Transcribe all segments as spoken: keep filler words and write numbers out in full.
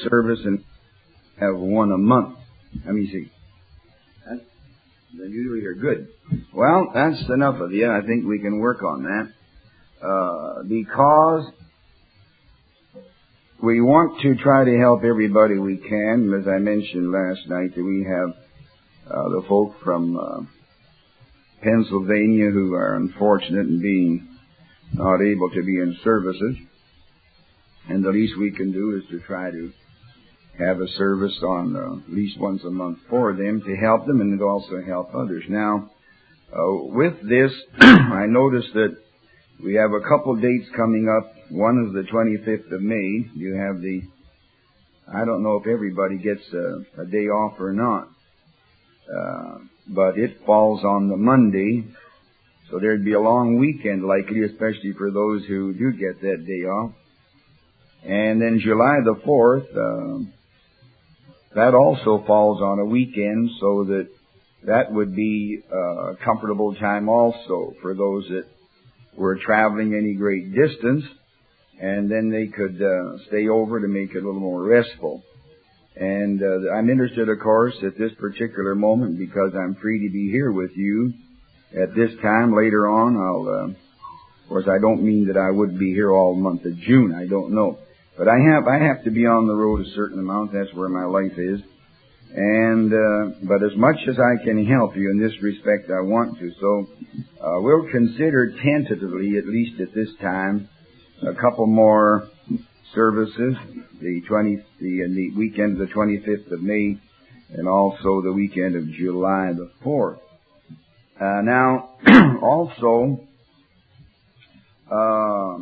service and have one a month. Let me see. That's, then usually are good. Well, that's enough of you. I think we can work on that. Uh, because we want to try to help everybody we can. As I mentioned last night, that we have uh, the folk from uh, Pennsylvania who are unfortunate in being not able to be in services. And the least we can do is to try to have a service on uh, at least once a month for them to help them and to also help others. Now, uh, with this, I noticed that we have a couple dates coming up. One is the twenty-fifth of May. You have the, I don't know if everybody gets a, a day off or not, uh, but it falls on the Monday, so there'd be a long weekend likely, especially for those who do get that day off. And then July the fourth, uh, that also falls on a weekend, so that that would be a comfortable time also for those that were traveling any great distance, and then they could uh, stay over to make it a little more restful. And uh, I'm interested, of course, at this particular moment, because I'm free to be here with you at this time. Later on, I'll, uh, of course, I don't mean that I would be here all month of June. I don't know. But I have I have to be on the road a certain amount. That's where my life is. And uh, but as much as I can help you in this respect, I want to. So uh, we'll consider tentatively, at least at this time, a couple more services: the twenty, the, the weekend of the twenty-fifth of May, and also the weekend of July the fourth. Uh, now, also, uh,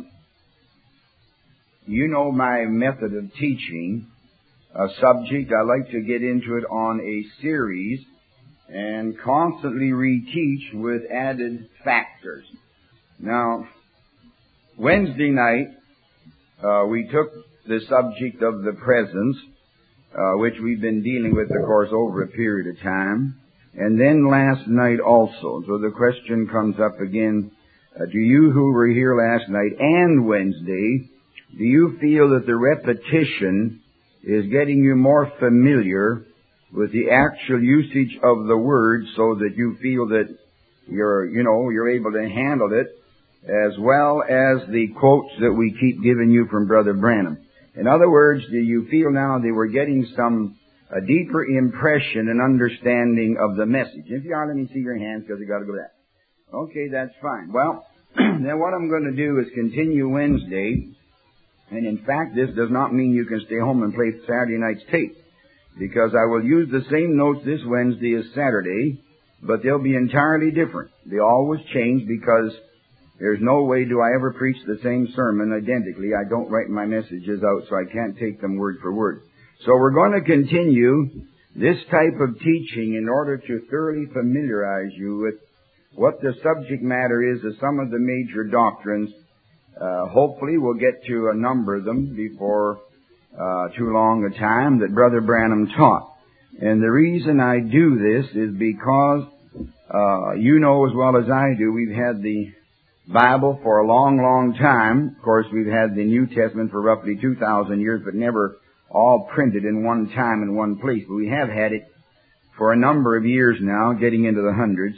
you know my method of teaching. A subject, I like to get into it on a series and constantly reteach with added factors. Now, Wednesday night, uh, we took the subject of the presence, uh, which we've been dealing with, of course, over a period of time. And then last night also. So the question comes up again, uh, do you who were here last night and Wednesday, do you feel that the repetition is getting you more familiar with the actual usage of the word, so that you feel that you're, you know, you're able to handle it, as well as the quotes that we keep giving you from Brother Branham? In other words, do you feel now that we're getting some a deeper impression and understanding of the message? If you are, let me see your hands, because you got to go back. Okay, that's fine. Well, then what I'm going to do is continue Wednesday. And in fact, this does not mean you can stay home and play Saturday night's tape, because I will use the same notes this Wednesday as Saturday, but they'll be entirely different. They always change, because there's no way do I ever preach the same sermon identically. I don't write my messages out, so I can't take them word for word. So we're going to continue this type of teaching in order to thoroughly familiarize you with what the subject matter is of some of the major doctrines. Uh, hopefully we'll get to a number of them before uh, too long a time that Brother Branham taught. And the reason I do this is because uh, you know as well as I do, we've had the Bible for a long, long time. Of course, we've had the New Testament for roughly two thousand years, but never all printed in one time in one place. But we have had it for a number of years now, getting into the hundreds.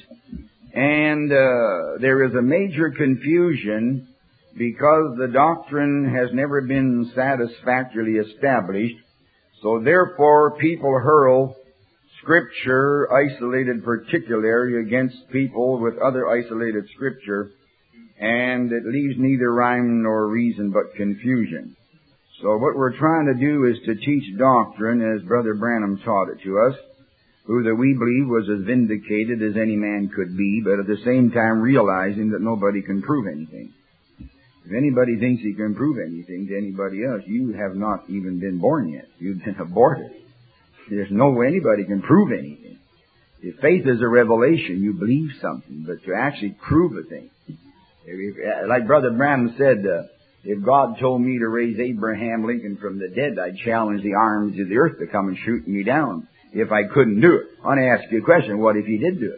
And uh, there is a major confusion, because the doctrine has never been satisfactorily established. So therefore, people hurl Scripture, isolated particularly, against people with other isolated Scripture, and it leaves neither rhyme nor reason but confusion. So what we're trying to do is to teach doctrine as Brother Branham taught it to us, who that we believe was as vindicated as any man could be, but at the same time realizing that nobody can prove anything. If anybody thinks he can prove anything to anybody else, you have not even been born yet. You've been aborted. There's no way anybody can prove anything. If faith is a revelation, you believe something, but to actually prove a thing. If, if, like Brother Branham said, uh, if God told me to raise Abraham Lincoln from the dead, I'd challenge the arms of the earth to come and shoot me down if I couldn't do it. I want to ask you a question. What if he did do it?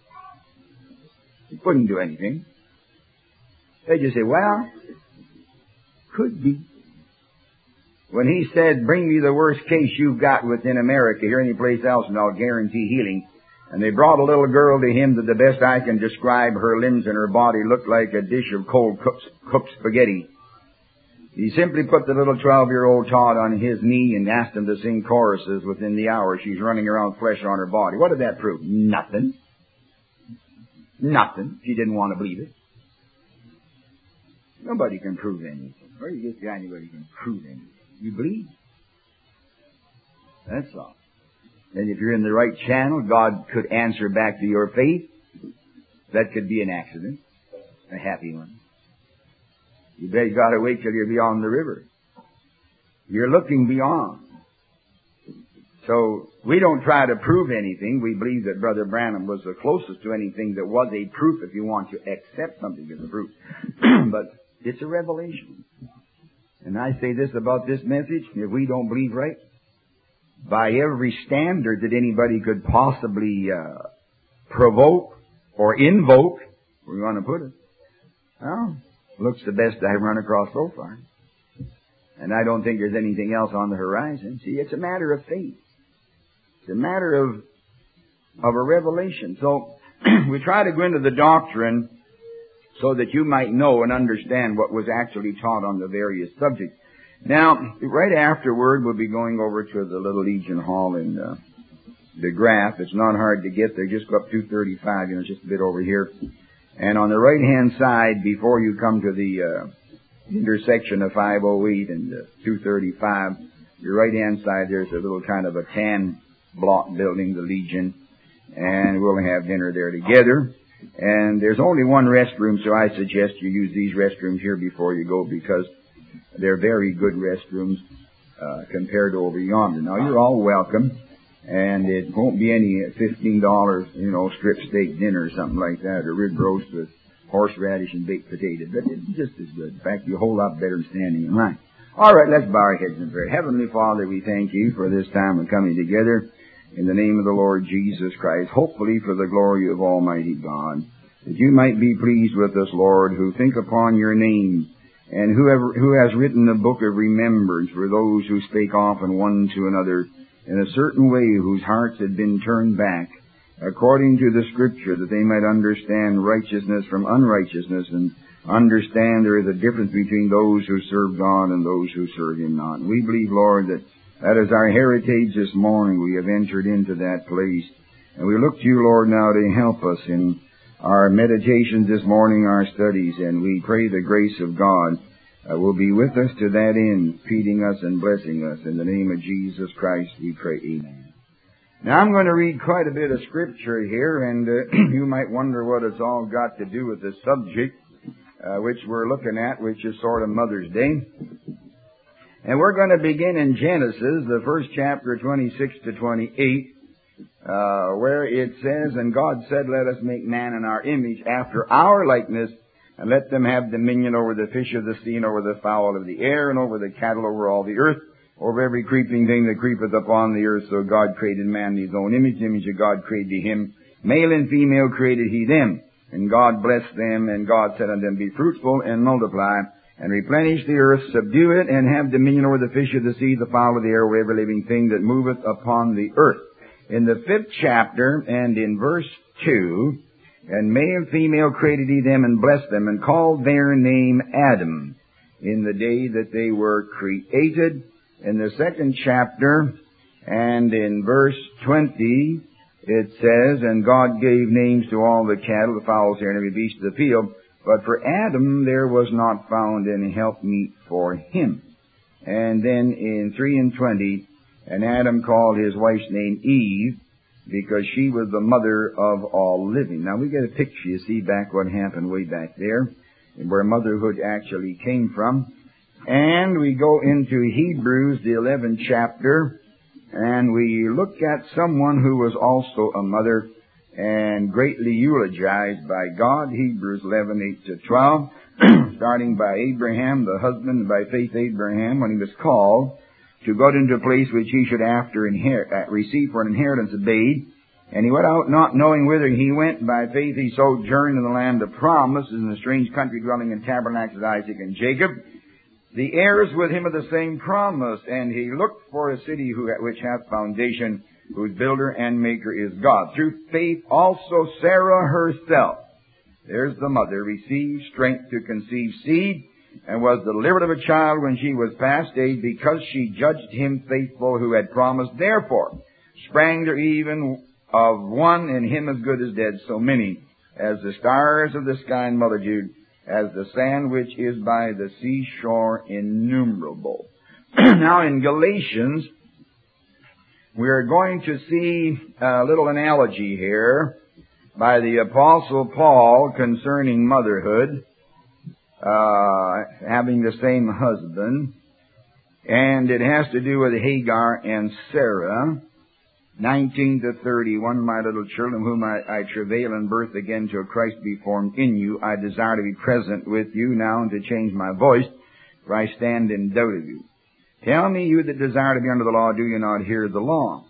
He couldn't do anything. They just say, well, could be. when he said, bring me the worst case you've got within America here, any place else, and I'll guarantee healing. And they brought a little girl to him that the best I can describe, her limbs and her body looked like a dish of cold cooked, cooked spaghetti. He simply put the little twelve-year-old Todd on his knee and asked him to sing choruses within the hour. She's running around, flesh on her body. What did that prove? Nothing. Nothing. She didn't want to believe it. Nobody can prove anything. Where do you get the anybody can prove anything? You believe. That's all. And if you're in the right channel, God could answer back to your faith. That could be an accident. A happy one. You bet you gotta wait till you're beyond the river. You're looking beyond. So, we don't try to prove anything. We believe that Brother Branham was the closest to anything that was a proof if you want to accept something as a proof. But it's a revelation. And I say this about this message, if we don't believe right, by every standard that anybody could possibly uh, provoke or invoke, we're going to put it, well, looks the best I've run across so far. And I don't think there's anything else on the horizon. See, it's a matter of faith. It's a matter of of a revelation. So we try to go into the doctrine so that you might know and understand what was actually taught on the various subjects. Now, right afterward, we'll be going over to the Little Legion Hall in uh, the Graph. It's not hard to get there. Just go up two thirty-five, you know, just a bit over here. And on the right-hand side, before you come to the uh, intersection of five oh eight and uh, two thirty-five, your right-hand side, there's a little kind of a tan block building, the Legion, and we'll have dinner there together. And there's only one restroom, so I suggest you use these restrooms here before you go, because they're very good restrooms uh, compared to over yonder. Now, you're all welcome, and it won't be any fifteen dollars, you know, strip steak dinner or something like that, or rib roast with horseradish and baked potato, but it's just as good. In fact, you're a whole lot better than standing in line. All right, let's bow our heads in prayer. Heavenly Father, we thank you for this time of coming together in the name of the Lord Jesus Christ, hopefully for the glory of Almighty God, that you might be pleased with us, Lord, who think upon your name, and whoever who has written a book of remembrance for those who spake often one to another in a certain way, whose hearts had been turned back, according to the Scripture, that they might understand righteousness from unrighteousness, and understand there is a difference between those who serve God and those who serve Him not. And we believe, Lord, that that is our heritage this morning. We have entered into that place. And we look to you, Lord, now to help us in our meditations this morning, our studies, and we pray the grace of God uh, will be with us to that end, feeding us and blessing us. In the name of Jesus Christ, we pray. Amen. Now, I'm going to read quite a bit of Scripture here, and uh, you might wonder what it's all got to do with the subject uh, which we're looking at, which is sort of Mother's Day. And we're going to begin in Genesis, the first chapter, twenty-six to twenty-eight, uh, where it says, And God said, Let us make man in our image, after our likeness, and let them have dominion over the fish of the sea, and over the fowl of the air, and over the cattle, over all the earth, over every creeping thing that creepeth upon the earth. So God created man in His own image. The image of God created him. Male and female created He them. And God blessed them, and God said unto them, Be fruitful and multiply, and replenish the earth, subdue it, and have dominion over the fish of the sea, the fowl of the air, over every living thing that moveth upon the earth. In the fifth chapter, and in verse two, And male and female created He them, and blessed them, and called their name Adam, in the day that they were created. In the second chapter, and in verse twenty, it says, And God gave names to all the cattle, the fowls, and every beast of the field. But for Adam there was not found any helpmeet for him. And then in three and twenty, And Adam called his wife's name Eve, because she was the mother of all living. Now we get a picture, you see, back what happened way back there, and where motherhood actually came from. And we go into Hebrews, the eleventh chapter, and we look at someone who was also a mother, and greatly eulogized by God. Hebrews eleven, eight to twelve, starting by Abraham, the husband, by faith Abraham, when he was called to go into a place which he should after inherit, receive for an inheritance, obeyed. And he went out not knowing whither he went. By faith he sojourned in the land of promise, in the strange country, dwelling in tabernacles, Isaac and Jacob. the heirs with him of the same promise. And he looked for a city who, which hath foundation, whose builder and maker is God. Through faith also Sarah herself, there's the mother, received strength to conceive seed, and was delivered of a child when she was past age, because she judged him faithful who had promised. Therefore sprang there even of one in him as good as dead, so many as the stars of the sky and multitude, as the sand which is by the seashore innumerable. Now in Galatians, we are going to see a little analogy here by the Apostle Paul concerning motherhood, uh, having the same husband, and it has to do with Hagar and Sarah. nineteen to thirty-one, my little children, whom I, I travail in birth again till Christ be formed in you, I desire to be present with you now and to change my voice, for I stand in doubt of you. Tell me, you that desire to be under the law, do you not hear the law?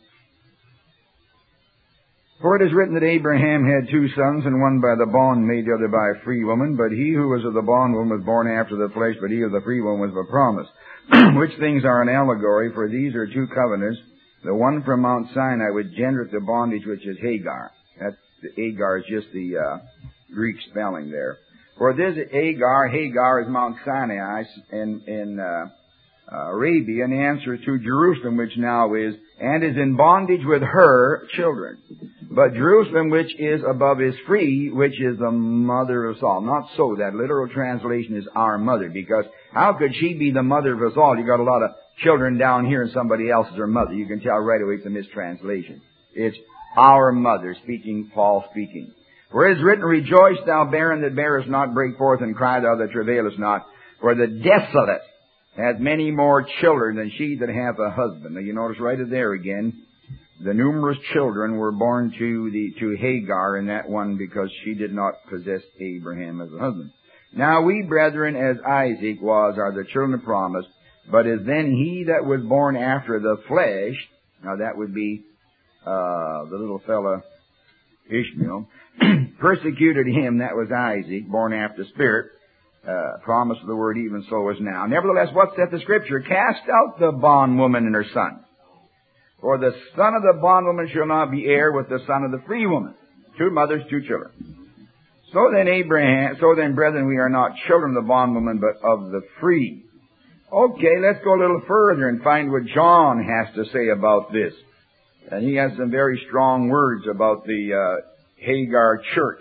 For it is written that Abraham had two sons, and one by the bondmaid, the other by a free woman. But he who was of the bondwoman was born after the flesh, but he of the free woman was of a promise. Which things are an allegory, for these are two covenants. The one from Mount Sinai, which gendereth the bondage, which is Hagar. That's, Hagar is just the uh, Greek spelling there. For this Hagar, Hagar is Mount Sinai in, in uh, uh, Arabia, and answers to Jerusalem, which now is, and is in bondage with her children. But Jerusalem, which is above, is free, which is the mother of us all. Not so. That literal translation is our mother, because how could she be the mother of us all? You got a lot of children down here and somebody else is her mother. You can tell right away it's a mistranslation. It's our mother, speaking, Paul speaking. For it is written, rejoice thou barren that bearest not, break forth and cry thou that travailest not. For the desolate hath many more children than she that hath a husband. Now you notice right there again, the numerous children were born to the to Hagar in that one, because she did not possess Abraham as a husband. Now we, brethren, as Isaac was, are the children of promise. But as then he that was born after the flesh, now that would be uh the little fella Ishmael, persecuted him, that was Isaac, born after spirit, uh, promise of the word, even so is now. Nevertheless, what saith the Scripture? Cast out the bondwoman and her son. For the son of the bondwoman shall not be heir with the son of the free woman. Two mothers, two children. So then, Abraham, so then, brethren, we are not children of the bondwoman, but of the free. Okay, let's go a little further and find what John has to say about this. And he has some very strong words about the uh, Hagar church,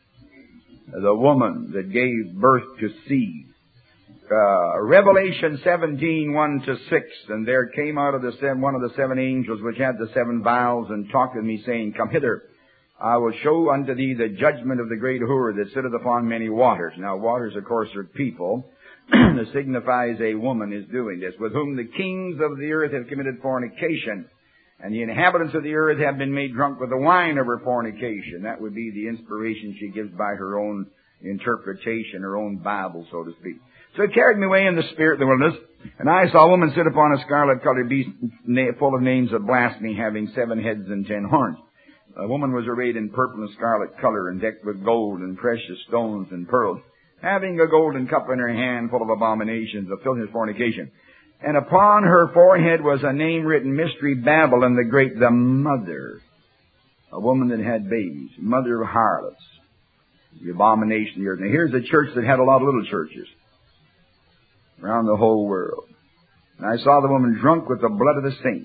the woman that gave birth to seed. Uh, Revelation seventeen, one to six, and there came out of the seven, one of the seven angels which had the seven vials, and talked with me, saying, Come hither, I will show unto thee the judgment of the great whore that sitteth upon many waters. Now waters, of course, are people. That signifies a woman is doing this, with whom the kings of the earth have committed fornication, and the inhabitants of the earth have been made drunk with the wine of her fornication. That would be the inspiration she gives by her own interpretation, her own Bible, so to speak. So it carried me away in the spirit of the wilderness, and I saw a woman sit upon a scarlet-colored beast full of names of blasphemy, having seven heads and ten horns. A woman was arrayed in purple and scarlet color, and decked with gold and precious stones and pearls, having a golden cup in her hand full of abominations, of filthiness, fornication. And upon her forehead was a name written, Mystery Babylon the Great, the mother, a woman that had babies, mother of harlots, the abomination of the earth. Now here's a church that had a lot of little churches around the whole world. And I saw the woman drunk with the blood of the saints.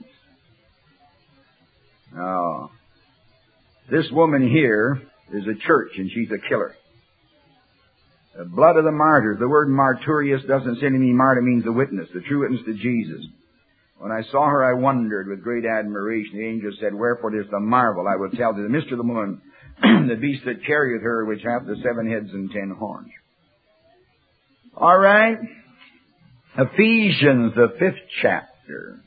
Now, this woman here is a church, and she's a killer. The blood of the martyrs. The word martyrius doesn't simply mean martyr, means the witness, the true witness to Jesus. When I saw her, I wondered with great admiration. The angel said, Wherefore it is the marvel, I will tell thee, the mystery of the woman, the beast that carrieth her, which hath the seven heads and ten horns. All right. Ephesians, the fifth chapter.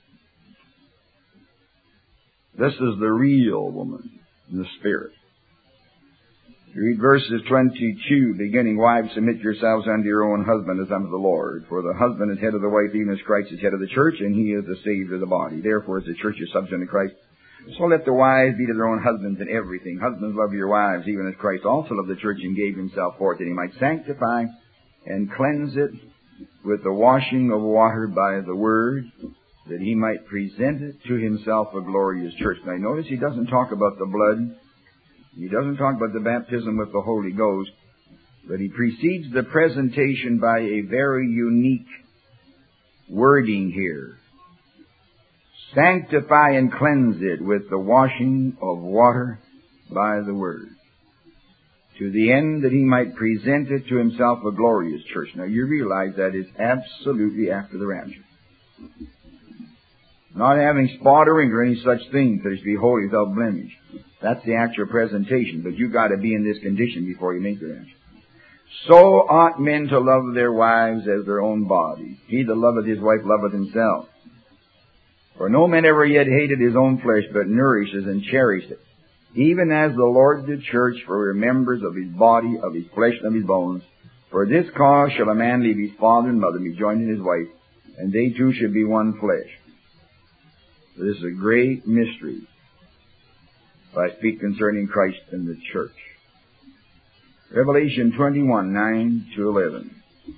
This is the real woman in the Spirit. You read verses twenty-two, beginning, Wives, submit yourselves unto your own husband as unto the Lord. For the husband is head of the wife, even as Christ is head of the church, and he is the Savior of the body. Therefore, as the church is subject to Christ, so let the wives be to their own husbands in everything. Husbands, love your wives, even as Christ also loved the church and gave himself for it, that he might sanctify and cleanse it with the washing of water by the Word, that he might present it to himself a glorious church. Now notice he doesn't talk about the blood. He doesn't talk about the baptism with the Holy Ghost. But he precedes the presentation by a very unique wording here. Sanctify and cleanse it with the washing of water by the Word, to the end that he might present it to himself a glorious church. Now you realize that is absolutely after the rapture. Not having spot or wrinkle or any such thing, that is to be holy without blemish. That's the actual presentation, but you've got to be in this condition before you make the rapture. So ought men to love their wives as their own bodies. He that loveth his wife loveth himself. For no man ever yet hated his own flesh, but nourishes and cherishes it, even as the Lord the church, for we are members of his body, of his flesh, and of his bones. For this cause shall a man leave his father and mother, and be joined to his wife, and they two shall be one flesh. This is a great mystery. I speak concerning Christ and the church. Revelation twenty-one, nine to eleven.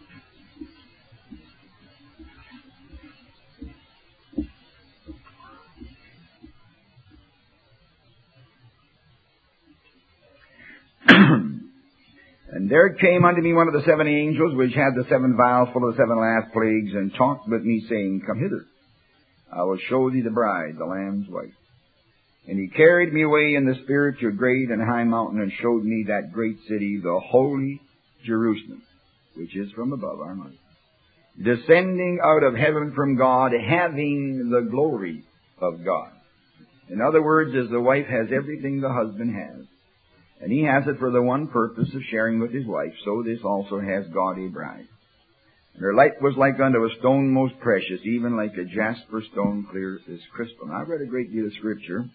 And there came unto me one of the seven angels, which had the seven vials full of the seven last plagues, and talked with me, saying, Come hither, I will show thee the bride, the Lamb's wife. And he carried me away in the Spirit to a great and high mountain, and showed me that great city, the holy Jerusalem, which is from above our light, descending out of heaven from God, having the glory of God. In other words, as the wife has everything the husband has, and he has it for the one purpose of sharing with his wife, so this also has God a bride. And her light was like unto a stone most precious, even like a jasper stone clear as crystal. Now, I've read a great deal of Scripture,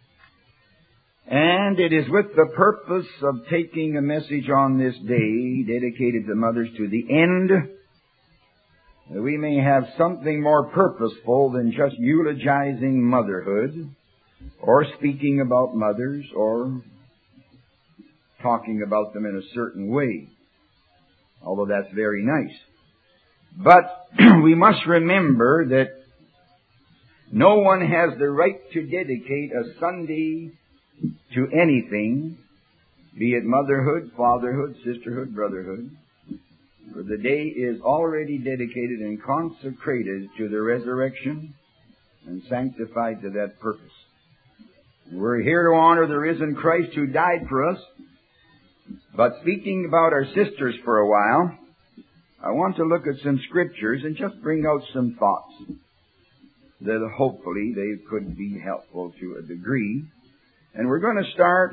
and it is with the purpose of taking a message on this day dedicated to mothers to the end, that we may have something more purposeful than just eulogizing motherhood, or speaking about mothers, or talking about them in a certain way, although that's very nice. But we must remember that no one has the right to dedicate a Sunday to anything, be it motherhood, fatherhood, sisterhood, brotherhood, for the day is already dedicated and consecrated to the resurrection and sanctified to that purpose. We're here to honor the risen Christ who died for us. But speaking about our sisters for a while, I want to look at some scriptures and just bring out some thoughts that hopefully they could be helpful to a degree. And we're going to start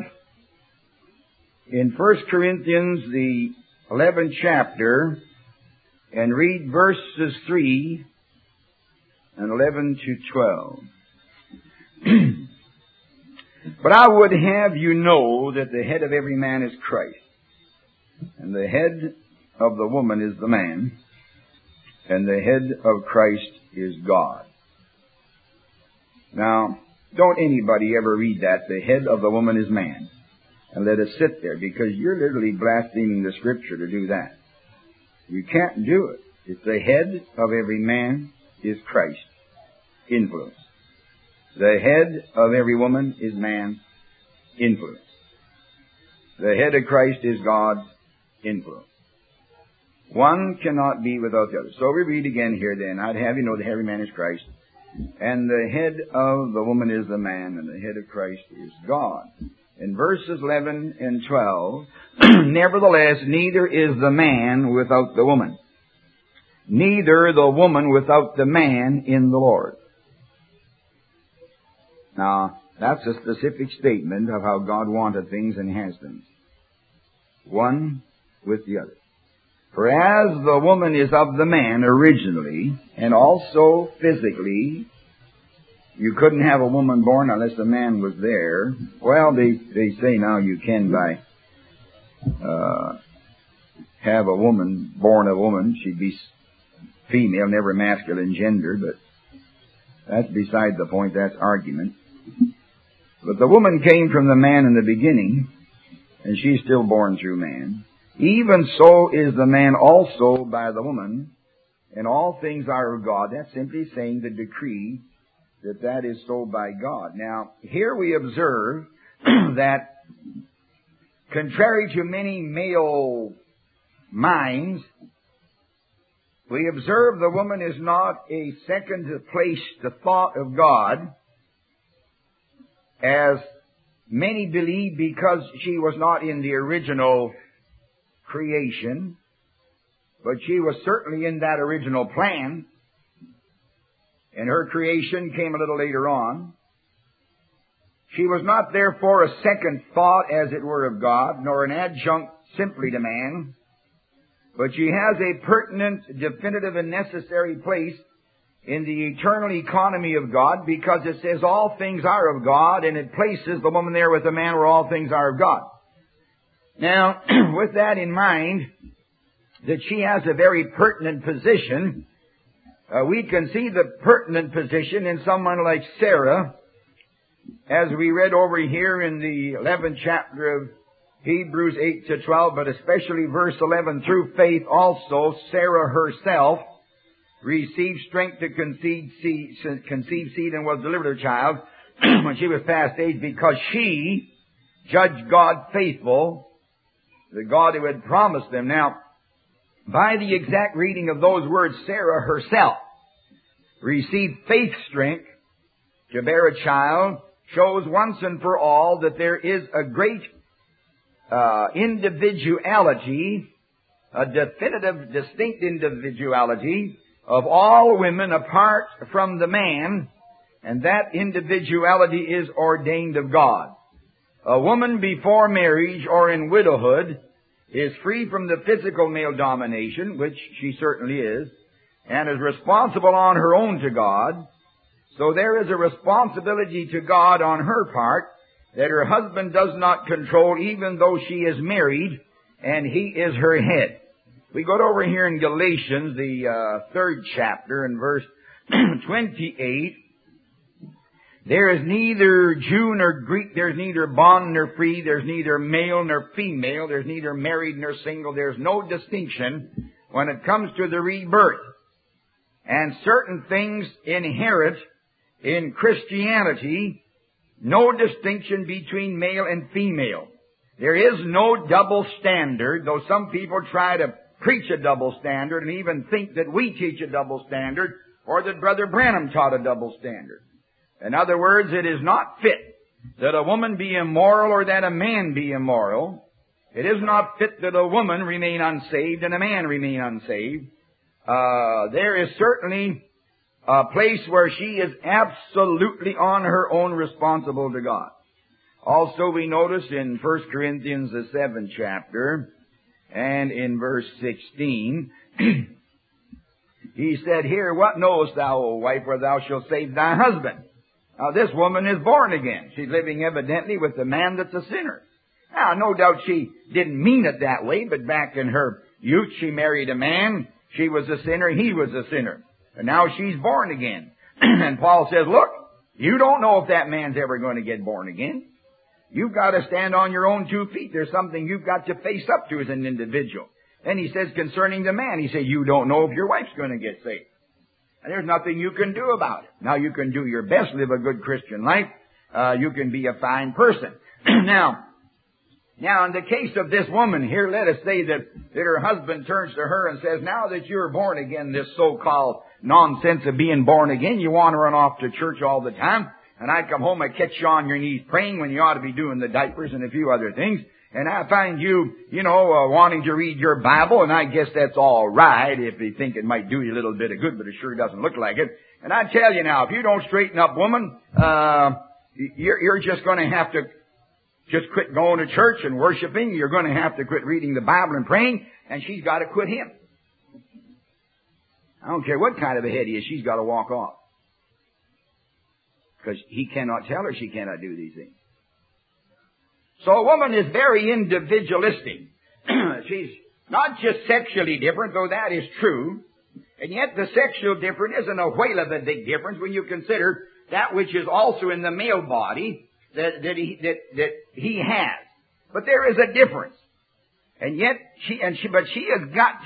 in First Corinthians, the eleventh chapter, and read verses three and eleven to twelve. But I would have you know that the head of every man is Christ, and the head of the woman is the man, and the head of Christ is God. Now, don't anybody ever read that, the head of the woman is man, and let it sit there, because you're literally blaspheming the Scripture to do that. You can't do it. It's the head of every man is Christ. Influence. The head of every woman is man. Influence. The head of Christ is God's influence. One cannot be without the other. So we read again here then, I'd have you know that every man is Christ, and the head of the woman is the man, and the head of Christ is God. In verses eleven and twelve, nevertheless, neither is the man without the woman, neither the woman without the man in the Lord. Now, that's a specific statement of how God wanted things and has things. One with the other. For as the woman is of the man originally, and also physically, you couldn't have a woman born unless a man was there. Well, they, they say now you can by, uh, have a woman born a woman. She'd be female, never masculine gender, but that's beside the point. That's argument. But the woman came from the man in the beginning, and she's still born through man. Even so is the man also by the woman, and all things are of God. That's simply saying the decree that that is so by God. Now, here we observe that contrary to many male minds, we observe the woman is not a second place the thought of God, as many believe, because she was not in the original creation, but she was certainly in that original plan, and her creation came a little later on. She was not therefore a second thought, as it were, of God, nor an adjunct simply to man, but she has a pertinent, definitive, and necessary place in the eternal economy of God, because it says all things are of God, and it places the woman there with the man where all things are of God. Now, with that in mind, that she has a very pertinent position, uh, we can see the pertinent position in someone like Sarah, as we read over here in the eleventh chapter of Hebrews eight to twelve, but especially verse eleven, through faith also Sarah herself received strength to conceive seed, conceive seed and was delivered a child when she was past age, because she judged God faithful, the God who had promised them. Now, by the exact reading of those words, Sarah herself received faith strength to bear a child, shows once and for all that there is a great uh, individuality, a definitive, distinct individuality of all women apart from the man, and that individuality is ordained of God. A woman before marriage or in widowhood is free from the physical male domination, which she certainly is, and is responsible on her own to God. So there is a responsibility to God on her part that her husband does not control, even though she is married and he is her head. We go over here in Galatians, the uh, third chapter, in verse twenty-eight. There is neither Jew nor Greek, there's neither bond nor free, there's neither male nor female, there's neither married nor single, there's no distinction when it comes to the rebirth. And certain things inherent in Christianity, no distinction between male and female. There is no double standard, though some people try to preach a double standard and even think that we teach a double standard, or that Brother Branham taught a double standard. In other words, it is not fit that a woman be immoral or that a man be immoral. It is not fit that a woman remain unsaved and a man remain unsaved. Uh, there is certainly a place where she is absolutely on her own responsible to God. Also, we notice in First Corinthians, the seventh chapter, and in verse sixteen, he said, "Here, what knowest thou, O wife, where thou shalt save thy husband?" Now, this woman is born again. She's living evidently with the man that's a sinner. Now, no doubt she didn't mean it that way, but back in her youth, she married a man. She was a sinner. He was a sinner. And now she's born again. And Paul says, look, you don't know if that man's ever going to get born again. You've got to stand on your own two feet. There's something you've got to face up to as an individual. Then he says concerning the man, he said, you don't know if your wife's going to get saved. And there's nothing you can do about it. Now, you can do your best, live a good Christian life. Uh, you can be a fine person. now, now, in the case of this woman here, let us say that, that her husband turns to her and says, now that you're born again, this so-called nonsense of being born again, you want to run off to church all the time, and I come home and catch you on your knees praying when you ought to be doing the diapers and a few other things, and I find you, you know, uh, wanting to read your Bible, and I guess that's all right if you think it might do you a little bit of good, but it sure doesn't look like it. And I tell you now, if you don't straighten up, woman, uh, you're, you're just going to have to just quit going to church and worshiping. You're going to have to quit reading the Bible and praying, and she's got to quit him. I don't care what kind of a head he is, she's got to walk off. Because he cannot tell her she cannot do these things. So a woman is very individualistic. She's not just sexually different, though that is true. And yet the sexual difference isn't a whale of a big difference when you consider that which is also in the male body that, that, he, that, that he has. But there is a difference. And yet, she, and she, but she has got to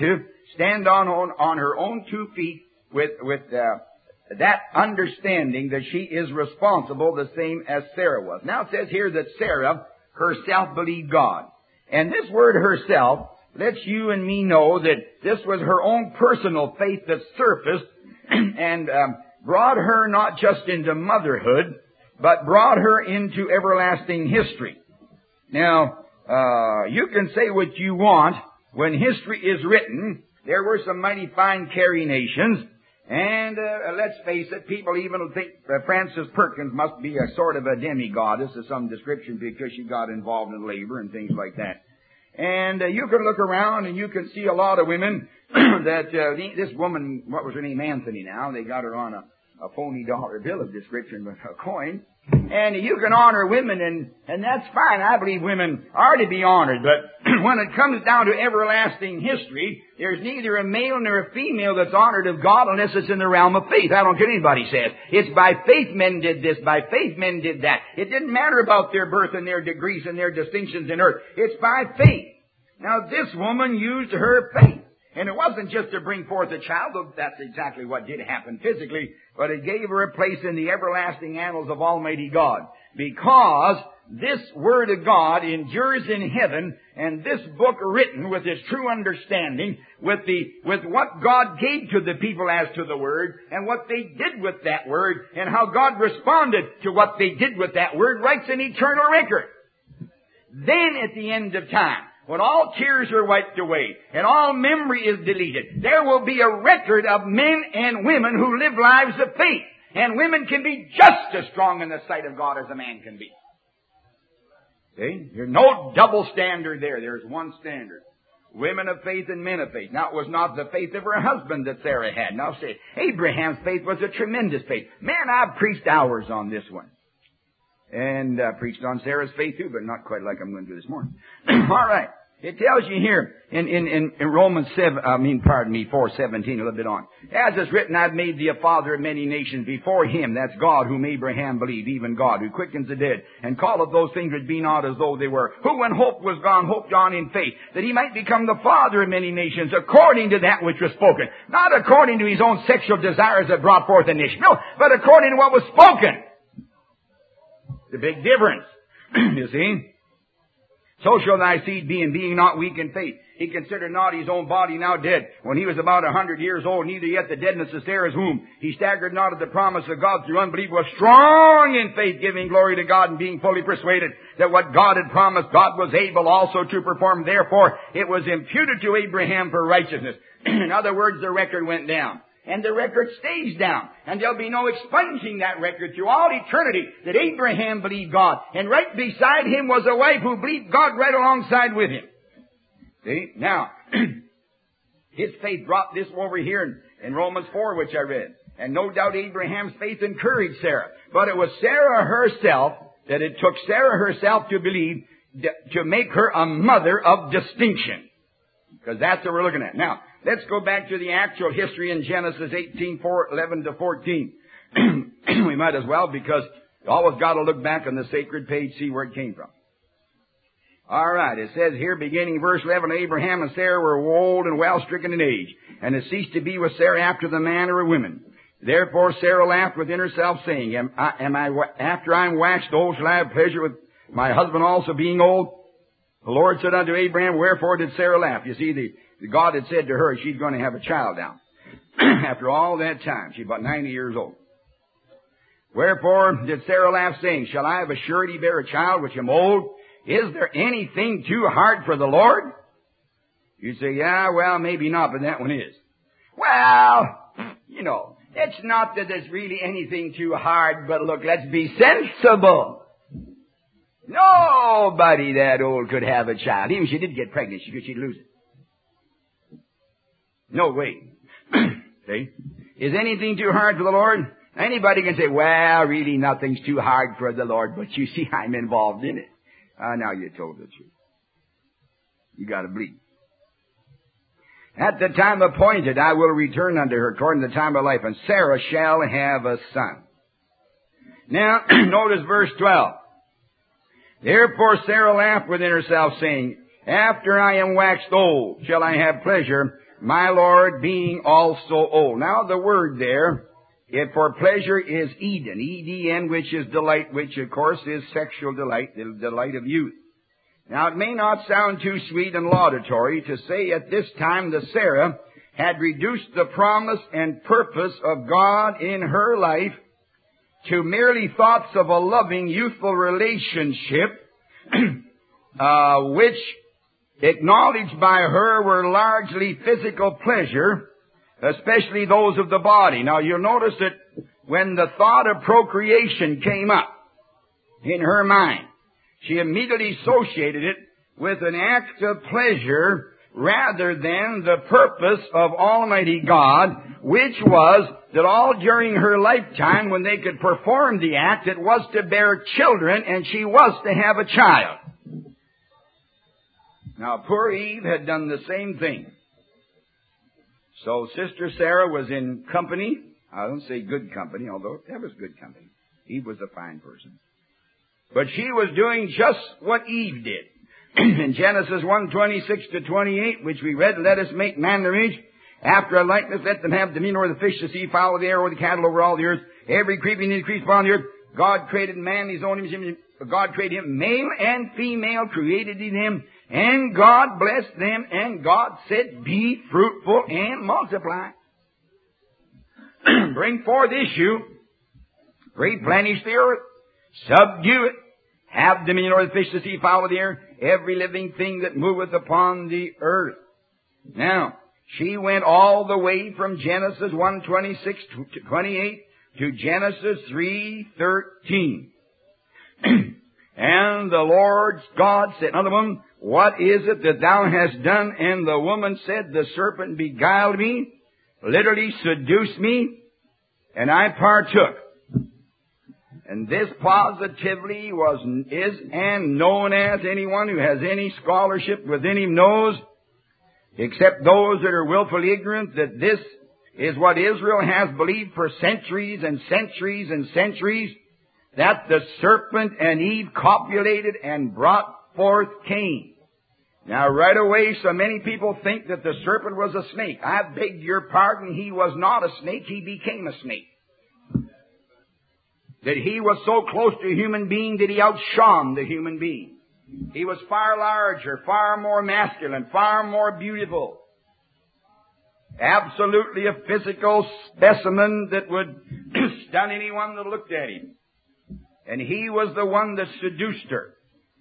stand on, on, on her own two feet with, with, uh, that understanding that she is responsible the same as Sarah was. Now it says here that Sarah herself believed God. And this word herself lets you and me know that this was her own personal faith that surfaced and um, brought her not just into motherhood, but brought her into everlasting history. Now, uh, you can say what you want. When history is written, there were some mighty fine Carrie nations. And uh, let's face it, people even think uh, Frances Perkins must be a sort of a demigoddess of some description because she got involved in labor and things like that. And uh, you can look around and you can see a lot of women that uh, this woman, what was her name, Anthony now, they got her on a, a phony dollar bill of description with a coin. And you can honor women, and, and that's fine. I believe women are to be honored. But when it comes down to everlasting history, there's neither a male nor a female that's honored of God unless it's in the realm of faith. I don't care what anybody says. It's by faith men did this. By faith men did that. It didn't matter about their birth and their degrees and their distinctions in earth. It's by faith. Now, this woman used her faith. And it wasn't just to bring forth a child, though that's exactly what did happen physically, but it gave her a place in the everlasting annals of Almighty God. Because this Word of God endures in heaven, and this book written with its true understanding, with the, with what God gave to the people as to the Word, and what they did with that Word, and how God responded to what they did with that Word, writes an eternal record. Then at the end of time, when all tears are wiped away and all memory is deleted, there will be a record of men and women who live lives of faith. And women can be just as strong in the sight of God as a man can be. See? There's no double standard there. There's one standard. Women of faith and men of faith. Now, it was not the faith of her husband that Sarah had. Now, say, Abraham's faith was a tremendous faith. Man, I've preached hours on this one. And uh, preached on Sarah's faith too, but not quite like I'm going to do this morning. All right. It tells you here in, in, in, in Romans seven, I mean, pardon me, four seventeen, a little bit on. As it's written, I've made thee a father of many nations before him, that's God, whom Abraham believed, even God, who quickens the dead, and calleth those things which be not as though they were. Who, when hope was gone, hoped on in faith, that he might become the father of many nations, according to that which was spoken. Not according to his own sexual desires that brought forth a nation. No, but according to what was spoken. The big difference. You see? So shall thy seed be, and being not weak in faith. He considered not his own body now dead, when he was about a hundred years old, neither yet the deadness of Sarah's womb. He staggered not at the promise of God through unbelief, was strong in faith, giving glory to God, and being fully persuaded that what God had promised, God was able also to perform. Therefore, it was imputed to Abraham for righteousness. In other words, the record went down. And the record stays down. And there'll be no expunging that record through all eternity that Abraham believed God. And right beside him was a wife who believed God right alongside with him. See? Now, his faith brought this over here in, in Romans four, which I read. And no doubt Abraham's faith encouraged Sarah. But it was Sarah herself, that it took Sarah herself to believe, to make her a mother of distinction. Because that's what we're looking at. Now, let's go back to the actual history in Genesis eighteen, four, eleven to fourteen. We might as well, because you always got to look back on the sacred page, see where it came from. All right, it says here, beginning verse eleven, Abraham and Sarah were old and well stricken in age, and it ceased to be with Sarah after the manner of women. Therefore Sarah laughed within herself, saying, Am I, am I after I am waxed old, shall I have pleasure with my husband also being old? The Lord said unto Abraham, wherefore did Sarah laugh? You see, the God had said to her she's going to have a child now. After all that time, she's about ninety years old. Wherefore did Sarah laugh, saying, shall I of a surety bear a child which am old? Is there anything too hard for the Lord? You'd say, yeah, well, maybe not, but that one is. Well, you know, it's not that there's really anything too hard, but look, let's be sensible. Nobody that old could have a child. Even if she did get pregnant, she could, she'd lose it. No way. See? Is anything too hard for the Lord? Anybody can say, well, really nothing's too hard for the Lord, but you see, I'm involved in it. Ah, uh, now you told the truth. You gotta believe. At the time appointed, I will return unto her according to the time of life, and Sarah shall have a son. Now, notice verse twelve. Therefore Sarah laughed within herself, saying, after I am waxed old, shall I have pleasure my Lord being also old. Now the word there, if for pleasure is Eden, E D N, which is delight, which of course is sexual delight, the delight of youth. Now it may not sound too sweet and laudatory to say at this time that Sarah had reduced the promise and purpose of God in her life to merely thoughts of a loving, youthful relationship, uh, which, acknowledged by her, were largely physical pleasure, especially those of the body. Now you'll notice that when the thought of procreation came up in her mind, she immediately associated it with an act of pleasure rather than the purpose of Almighty God, which was that all during her lifetime, when they could perform the act, it was to bear children, and she was to have a child. Now, poor Eve had done the same thing. So Sister Sarah was in company. I don't say good company, although that was good company. Eve was a fine person. But she was doing just what Eve did. In Genesis one, twenty-six to twenty-eight, which we read, let us make man in their image, after our likeness, let them have dominion over the fish, the sea, fowl of the air, over the cattle, over all the earth, every creeping thing that creeps upon the earth. God created man in his own image. God created him, male and female created he them, and God blessed them, and God said, be fruitful and multiply. Bring forth issue, replenish the earth, subdue it, have dominion over the fish, the sea, fowl of the air, every living thing that moveth upon the earth. Now, she went all the way from Genesis one, twenty-six to twenty-eight to Genesis three, thirteen. And the Lord God said unto the woman, what is it that thou hast done? And the woman said, the serpent beguiled me, literally seduced me, and I partook. And this positively was, is, and known as, anyone who has any scholarship within him knows, except those that are willfully ignorant, that this is what Israel has believed for centuries and centuries and centuries, that the serpent and Eve copulated and brought forth Cain. Now right away, so many people think that the serpent was a snake. I beg your pardon, he was not a snake, he became a snake. That he was so close to a human being that he outshone the human being. He was far larger, far more masculine, far more beautiful. Absolutely a physical specimen that would stun anyone that looked at him. And he was the one that seduced her.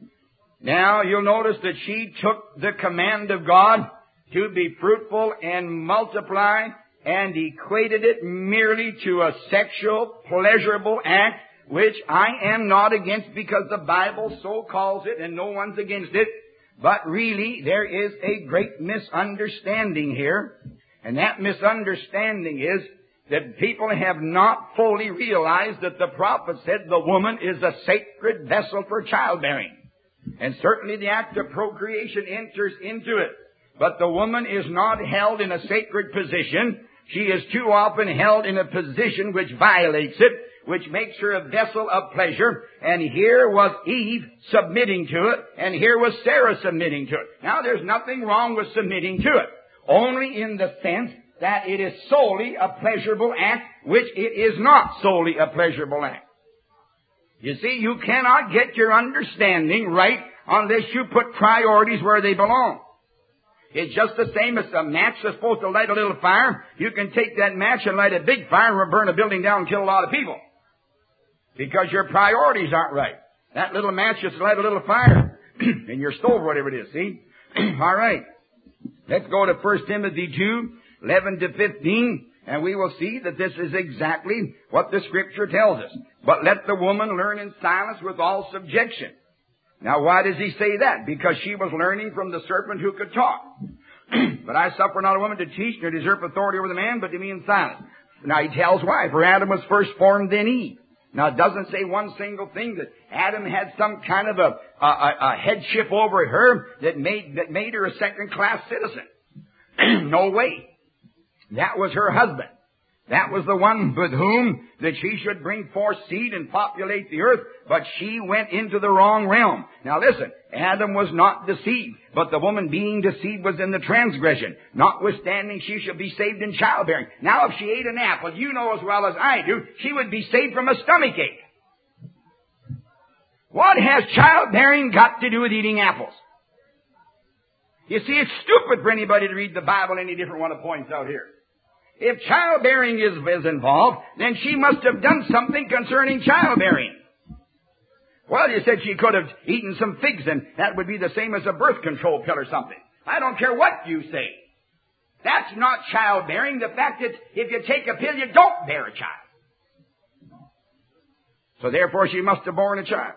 Now, you'll notice that she took the command of God to be fruitful and multiply and equated it merely to a sexual, pleasurable act, which I am not against because the Bible so calls it and no one's against it. But really, there is a great misunderstanding here. And that misunderstanding is that people have not fully realized that the prophet said the woman is a sacred vessel for childbearing. And certainly the act of procreation enters into it. But the woman is not held in a sacred position. She is too often held in a position which violates it, which makes her a vessel of pleasure. And here was Eve submitting to it, and here was Sarah submitting to it. Now there's nothing wrong with submitting to it, only in the sense that it is solely a pleasurable act, which it is not solely a pleasurable act. You see, you cannot get your understanding right unless you put priorities where they belong. It's just the same as a match that's supposed to light a little fire. You can take that match and light a big fire and burn a building down and kill a lot of people. Because your priorities aren't right. That little match just light a little fire in your stove, whatever it is, see? All right. Let's go to First Timothy two, eleven to fifteen, and we will see that this is exactly what the Scripture tells us. But let the woman learn in silence with all subjection. Now, why does he say that? Because she was learning from the serpent who could talk. But I suffer not a woman to teach, nor to usurp authority over the man, but to be in silence. Now, he tells why. For Adam was first formed, then Eve. Now, it doesn't say one single thing that Adam had some kind of a, a, a headship over her that made, that made her a second-class citizen. No way. That was her husband. That was the one with whom that she should bring forth seed and populate the earth, but she went into the wrong realm. Now listen, Adam was not deceived, but the woman being deceived was in the transgression. Notwithstanding, she should be saved in childbearing. Now if she ate an apple, you know as well as I do, she would be saved from a stomachache. What has childbearing got to do with eating apples? You see, it's stupid for anybody to read the Bible any different one it points out here. If childbearing is, is involved, then she must have done something concerning childbearing. Well, you said she could have eaten some figs, and that would be the same as a birth control pill or something. I don't care what you say. That's not childbearing. The fact that if you take a pill, you don't bear a child. So therefore, she must have borne a child.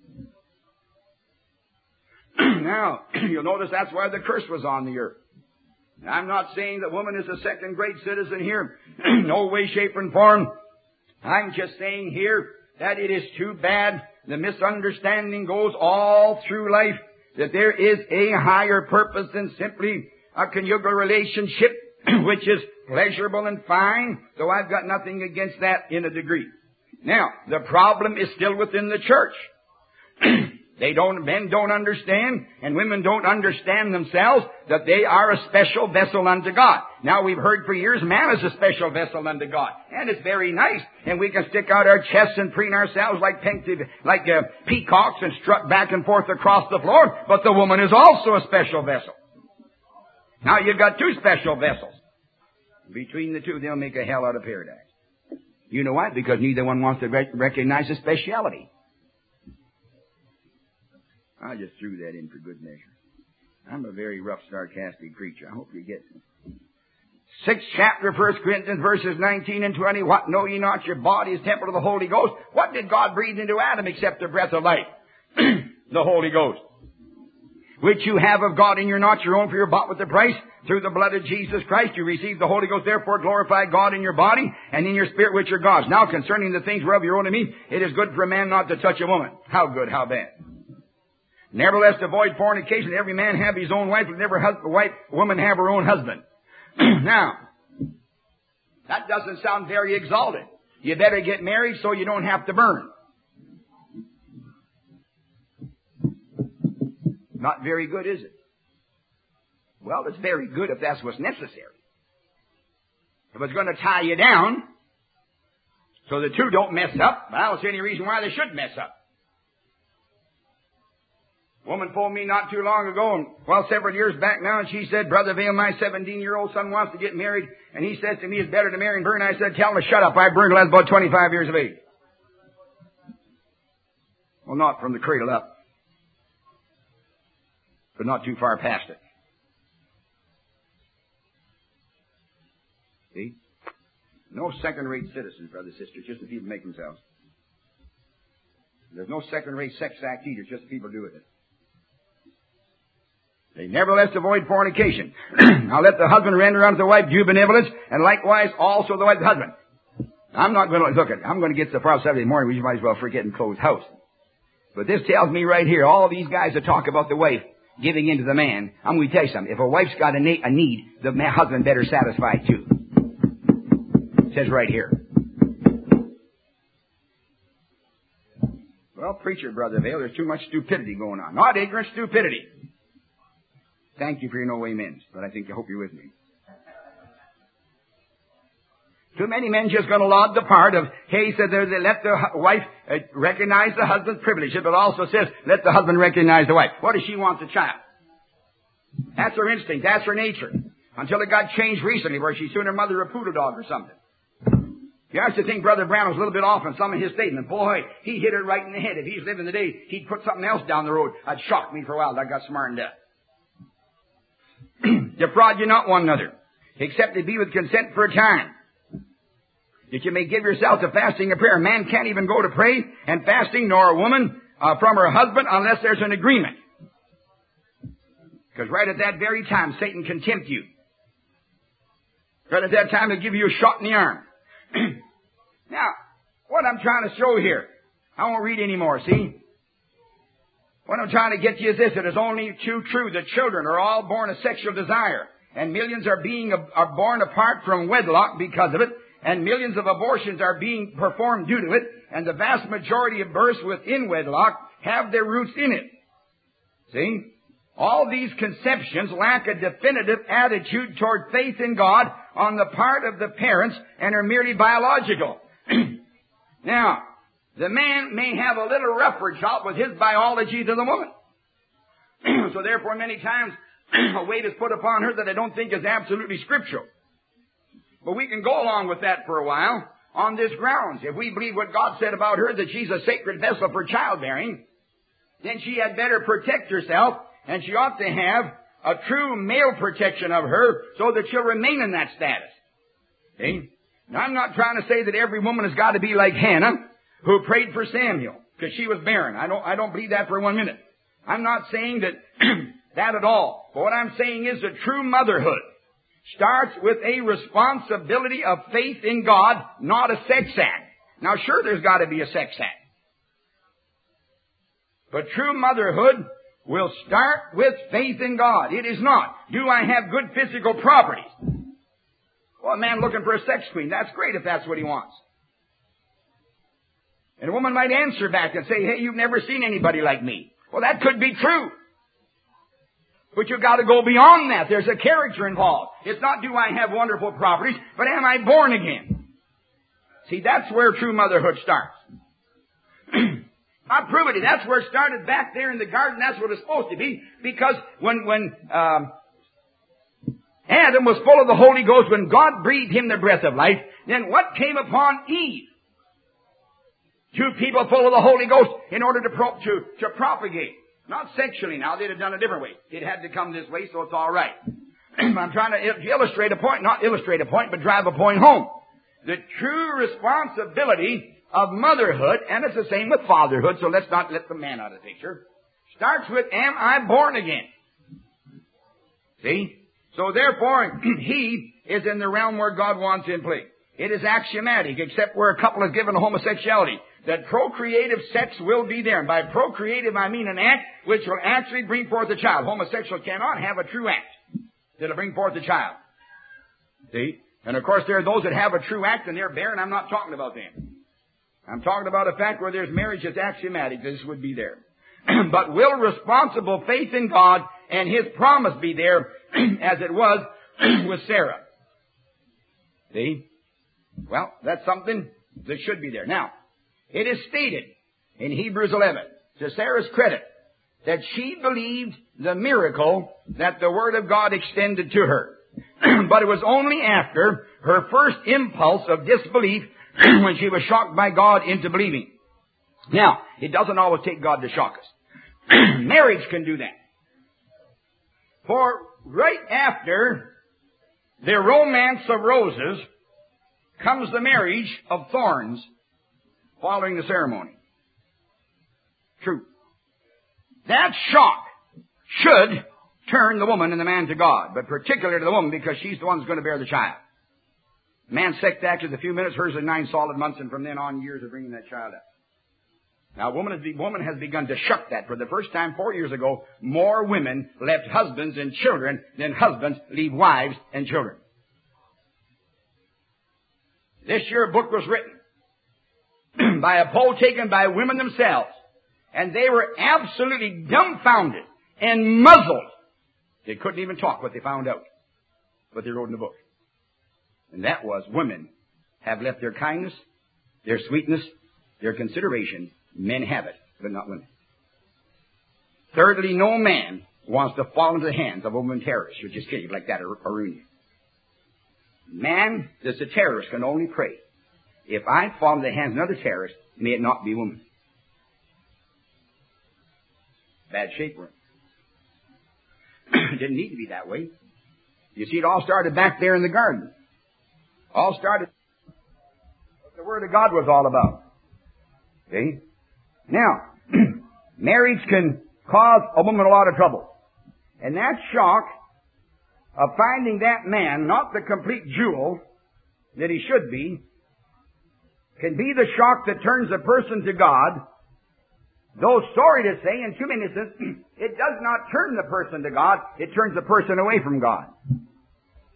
Now, you'll notice that's why the curse was on the earth. I'm not saying that woman is a second-grade citizen here. No way, shape, and form. I'm just saying here that it is too bad the misunderstanding goes all through life, that there is a higher purpose than simply a conjugal relationship, which is pleasurable and fine, though I've got nothing against that in a degree. Now, the problem is still within the church. They don't, men don't understand, and women don't understand themselves, that they are a special vessel unto God. Now, we've heard for years, man is a special vessel unto God. And it's very nice, and we can stick out our chests and preen ourselves like, like uh, peacocks and strut back and forth across the floor, but the woman is also a special vessel. Now, you've got two special vessels. Between the two, they'll make a hell out of paradise. You know why? Because neither one wants to rec- recognize a speciality. I just threw that in for good measure. I'm a very rough, sarcastic preacher. I hope you get it. Sixth chapter of First Corinthians, verses nineteen and twenty. What, know ye not your body is temple of the Holy Ghost? What did God breathe into Adam except the breath of life? The Holy Ghost. Which you have of God, and you're not your own, for you're bought with the price. Through the blood of Jesus Christ, you receive the Holy Ghost. Therefore, glorify God in your body and in your spirit, which are God's. Now, concerning the things whereof you're own to me, it is good for a man not to touch a woman. How good, how bad? Nevertheless, avoid fornication. Every man have his own wife, and every husband, wife, woman have her own husband. Now, that doesn't sound very exalted. You better get married so you don't have to burn. Not very good, is it? Well, it's very good if that's what's necessary. If it's going to tie you down, so the two don't mess up, I don't see any reason why they should mess up. Woman phoned me not too long ago, and well, several years back now, and she said, Brother Vail, my seventeen-year-old son wants to get married, and he says to me, it's better to marry and burn. I said, tell him to shut up. I burned till I was about twenty-five years of age. Well, not from the cradle up, but not too far past it. See? No second-rate citizens, brothers and sisters, just the people make themselves. There's no second-rate sex act either, just the people do it. They nevertheless avoid fornication. Now let the husband render unto the wife due benevolence, and likewise also the wife the husband. I'm not going to, look at it, I'm going to get to the far Saturday morning, we might as well forget and close house. But this tells me right here, all these guys that talk about the wife giving in to the man, I'm going to tell you something. If a wife's got a, na- a need, the man, husband better satisfy it too. It says right here. Well, preacher, Brother Vail, there's too much stupidity going on. Not ignorance, stupidity. Thank you for your no amens, but I think I hope you're with me. Too many men just going to laud the part of, hey, he said they let the wife uh, recognize the husband's privilege, but also says, let the husband recognize the wife. What does she want? A child. That's her instinct. That's her nature. Until it got changed recently, where she's soon her mother a poodle dog or something. You have to think Brother Brown was a little bit off on some of his statements. Boy, he hit it right in the head. If he's living the day, he'd put something else down the road. That shocked me for a while. I got smartened up. Defraud you not one another, except to be with consent for a time, that you may give yourself to fasting and prayer. A man can't even go to pray and fasting, nor a woman uh, from her husband, unless there's an agreement. Because right at that very time, Satan can tempt you. Right at that time, he'll give you a shot in the arm. Now, what I'm trying to show here, I won't read anymore, see? What I'm trying to get to you is this: it is only too true that children are all born of sexual desire, and millions are being are born apart from wedlock because of it, and millions of abortions are being performed due to it, and the vast majority of births within wedlock have their roots in it. See? All these conceptions lack a definitive attitude toward faith in God on the part of the parents and are merely biological. Now, the man may have a little rougher job with his biology than the woman. So therefore, many times, a weight is put upon her that I don't think is absolutely scriptural. But we can go along with that for a while on this grounds. If we believe what God said about her, that she's a sacred vessel for childbearing, then she had better protect herself, and she ought to have a true male protection of her so that she'll remain in that status. See? Now, I'm not trying to say that every woman has got to be like Hannah, who prayed for Samuel, because she was barren. I don't, I don't believe that for one minute. I'm not saying that, that at all. But what I'm saying is that true motherhood starts with a responsibility of faith in God, not a sex act. Now, sure, there's got to be a sex act. But true motherhood will start with faith in God. It is not, do I have good physical properties? Well, a man looking for a sex queen, that's great if that's what he wants. And a woman might answer back and say, hey, you've never seen anybody like me. Well, that could be true. But you've got to go beyond that. There's a character involved. It's not, do I have wonderful properties, but am I born again? See, that's where true motherhood starts. I'll prove it. That's where it started back there in the garden. That's what it's supposed to be. Because when, when, um, Adam was full of the Holy Ghost, when God breathed him the breath of life, then what came upon Eve? Two people full of the Holy Ghost in order to, pro- to, to propagate. Not sexually now. They'd have done it a different way. It had to come this way, so it's all right. I'm trying to illustrate a point, not illustrate a point, but drive a point home. The true responsibility of motherhood, and it's the same with fatherhood, so let's not let the man out of the picture, starts with, am I born again? See? So therefore, he is in the realm where God wants him placed. It is axiomatic, except where a couple is given homosexuality, that procreative sex will be there. And by procreative, I mean an act which will actually bring forth a child. Homosexual cannot have a true act that'll bring forth a child. See? And of course, there are those that have a true act and they're barren. I'm not talking about them. I'm talking about a fact where there's marriage that's axiomatic. This would be there. But will responsible faith in God and His promise be there as it was with Sarah? See? Well, that's something that should be there. Now, it is stated in Hebrews eleven, to Sarah's credit, that she believed the miracle that the Word of God extended to her. But it was only after her first impulse of disbelief when she was shocked by God into believing. Now, it doesn't always take God to shock us. Marriage can do that. For right after the romance of roses comes the marriage of thorns following the ceremony. True. That shock should turn the woman and the man to God, but particularly to the woman because she's the one who's going to bear the child. Man's sex act is a few minutes, hers is nine solid months, and from then on years of bringing that child up. Now, woman has, woman has begun to shuck that. For the first time four years ago, more women left husbands and children than husbands leave wives and children. This year a book was written by a poll taken by women themselves, and they were absolutely dumbfounded and muzzled. They couldn't even talk what they found out, what they wrote in the book. And that was, women have left their kindness, their sweetness, their consideration. Men have it, but not women. Thirdly, no man wants to fall into the hands of a woman terrorist who just kill you like that or, or ruin you. Man that's a terrorist can only pray, if I fall into the hands of another terrorist, may it not be a woman. Bad shape we're in. It didn't need to be that way. You see, it all started back there in the garden. All started what the Word of God was all about. See? Now, marriage can cause a woman a lot of trouble. And that shock of finding that man not the complete jewel that he should be can be the shock that turns a person to God. Though sorry to say, in too many instances, it does not turn the person to God, it turns the person away from God.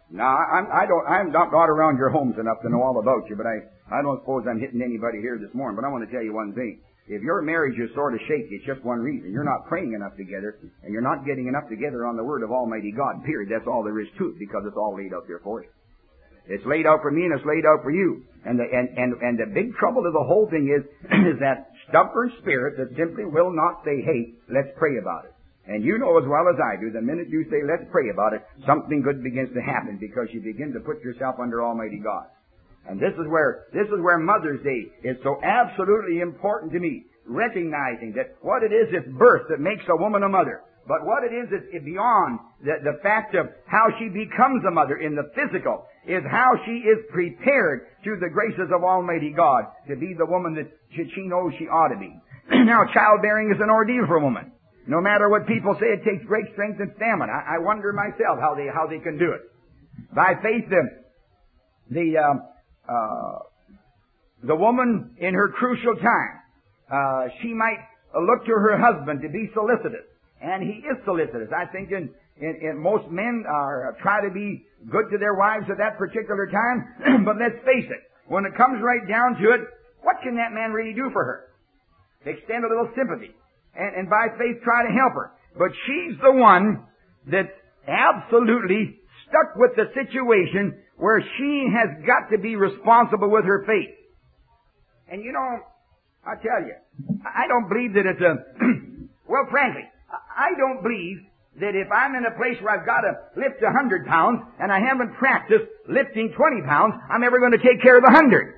Now, I'm, I don't, I'm not, not around your homes enough to know all about you, but I, I don't suppose I'm hitting anybody here this morning, but I want to tell you one thing. If your marriage is sort of shaky, it's just one reason. You're not praying enough together, and you're not getting enough together on the Word of Almighty God, period. That's all there is to it, because it's all laid out there for you. It's laid out for me, and it's laid out for you. And the, and, and, and the big trouble of the whole thing is, is that stubborn spirit that simply will not say, hey, let's pray about it. And you know as well as I do, the minute you say, let's pray about it, something good begins to happen, because you begin to put yourself under Almighty God. And this is where, this is where Mother's Day is so absolutely important to me. Recognizing that what it is, it's birth that makes a woman a mother. But what it is, is beyond the, the fact of how she becomes a mother in the physical, is how she is prepared through the graces of Almighty God to be the woman that she, she knows she ought to be. Now, childbearing is an ordeal for a woman. No matter what people say, it takes great strength and stamina. I, I wonder myself how they, how they can do it. By faith, the, the, um, Uh, the woman in her crucial time, uh, she might look to her husband to be solicitous. And he is solicitous. I think in, in, in most men are, try to be good to their wives at that particular time. But let's face it, when it comes right down to it, what can that man really do for her? Extend a little sympathy. And, and by faith try to help her. But she's the one that's absolutely stuck with the situation where she has got to be responsible with her faith. And you know, I tell you, I don't believe that it's a, well, frankly, I don't believe that if I'm in a place where I've got to lift a hundred pounds and I haven't practiced lifting twenty pounds, I'm ever going to take care of a hundred.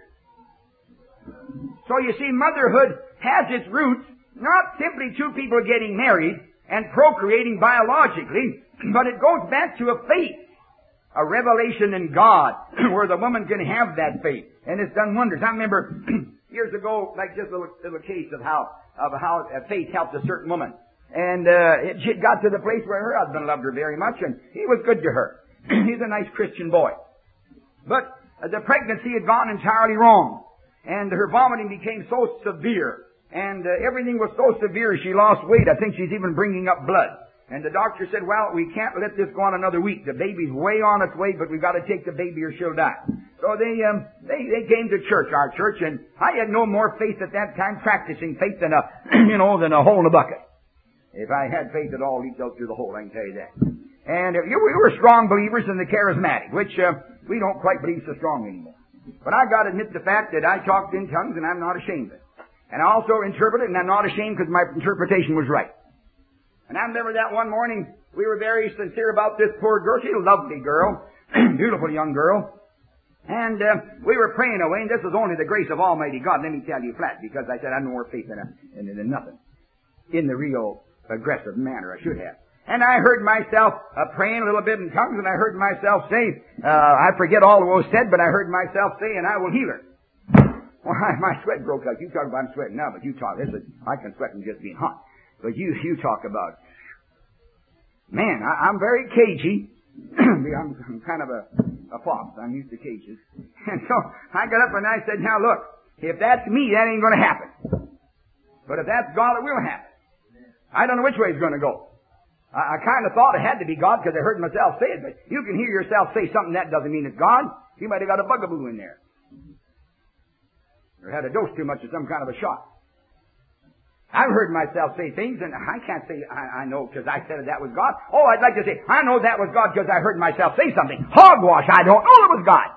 So you see, motherhood has its roots, not simply two people getting married and procreating biologically, but it goes back to a faith. A revelation in God where the woman can have that faith. And it's done wonders. I remember years ago, like just a little, little case of how, of how faith helped a certain woman. And, uh, it, she got to the place where her husband loved her very much and he was good to her. He's a nice Christian boy. But uh, the pregnancy had gone entirely wrong. And her vomiting became so severe. And uh, everything was so severe she lost weight. I think she's even bringing up blood. And the doctor said, well, we can't let this go on another week. The baby's way on its way, but we've got to take the baby or she'll die. So they, um, they, they came to church, our church, and I had no more faith at that time practicing faith than a, you know, than a hole in a bucket. If I had faith at all, leaked out through the hole, I can tell you that. And uh, we were strong believers in the charismatic, which, uh, we don't quite believe so strong anymore. But I gotta admit the fact that I talked in tongues and I'm not ashamed of it. And I also interpret it and I'm not ashamed because my interpretation was right. And I remember that one morning, we were very sincere about this poor girl. She's a lovely girl, beautiful young girl. And uh, we were praying away, and this was only the grace of Almighty God. Let me tell you flat, because I said I had no more faith in, a, in, in nothing. In the real aggressive manner I should have. And I heard myself uh, praying a little bit in tongues, and I heard myself say, uh, I forget all that was said, but I heard myself say, and I will heal her. Well, my sweat broke out. You talk about I'm sweating now, but you talk, this is, I can sweat from just being hot. But you, you talk about, man, I, I'm very cagey. I'm, I'm kind of a, a fox. I'm used to cages. And so I got up and I said, now look, if that's me, that ain't going to happen. But if that's God, it will happen. I don't know which way it's going to go. I, I kind of thought it had to be God because I heard myself say it, but you can hear yourself say something that doesn't mean it's God. You might have got a bugaboo in there. Or had a dose too much of some kind of a shot. I've heard myself say things, and I can't say I, I know because I said that was God. Oh, I'd like to say, I know that was God because I heard myself say something. Hogwash, I don't know it was God.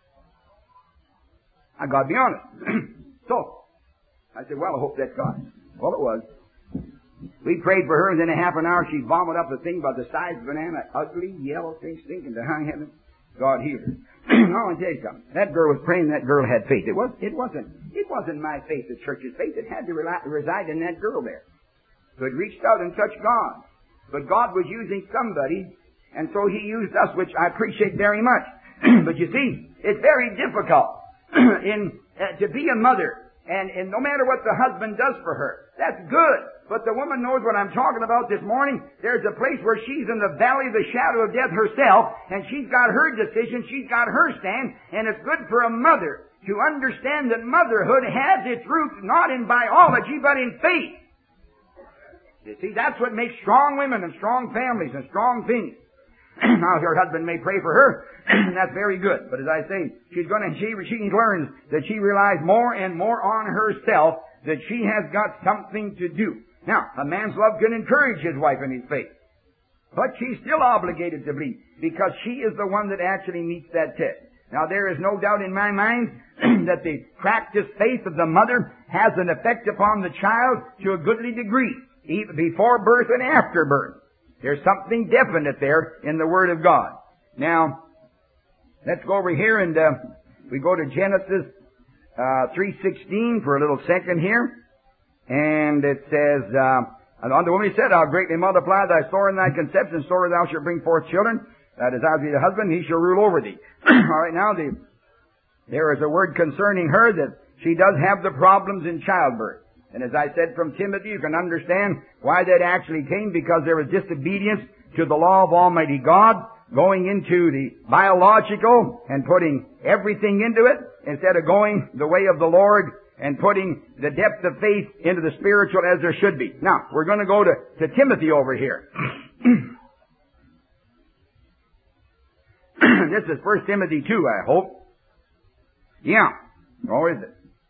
I got to be honest. So, I said, well, I hope that's God. Well, it was. We prayed for her, and then in half an hour she vomited up a thing about the size of a banana, ugly, yellow thing stinking to high heaven. God healed her. I want to tell you something. That girl was praying, that girl had faith. It was, it wasn't, it wasn't my faith, the church's faith. It had to rely, reside in that girl there. So it reached out and touched God. But God was using somebody, and so He used us, which I appreciate very much. But you see, it's very difficult in, uh, to be a mother, and, and no matter what the husband does for her, that's good. But the woman knows what I'm talking about this morning. There's a place where she's in the valley of the shadow of death herself, and she's got her decision, she's got her stand, and it's good for a mother to understand that motherhood has its roots not in biology, but in faith. You see, that's what makes strong women and strong families and strong things. Now, her husband may pray for her, and that's very good. But as I say, she's going to, she, she learns that she relies more and more on herself, that she has got something to do. Now, a man's love can encourage his wife in his faith. But she's still obligated to believe, because she is the one that actually meets that test. Now, there is no doubt in my mind that the practiced faith of the mother has an effect upon the child to a goodly degree, even before birth and after birth. There's something definite there in the Word of God. Now, let's go over here and uh, we go to Genesis uh, three sixteen for a little second here. And it says, uh, and on the woman he said, I'll greatly multiply thy store and thy conception, so thou shalt bring forth children. That desires thee the husband, he shall rule over thee. All right, now the, there is a word concerning her that she does have the problems in childbirth. And as I said from Timothy, you can understand why that actually came, because there was disobedience to the law of Almighty God, going into the biological and putting everything into it, instead of going the way of the Lord and putting the depth of faith into the spiritual as there should be. Now, we're going to go to, to Timothy over here. This is First Timothy two, I hope. Yeah. Oh, is it?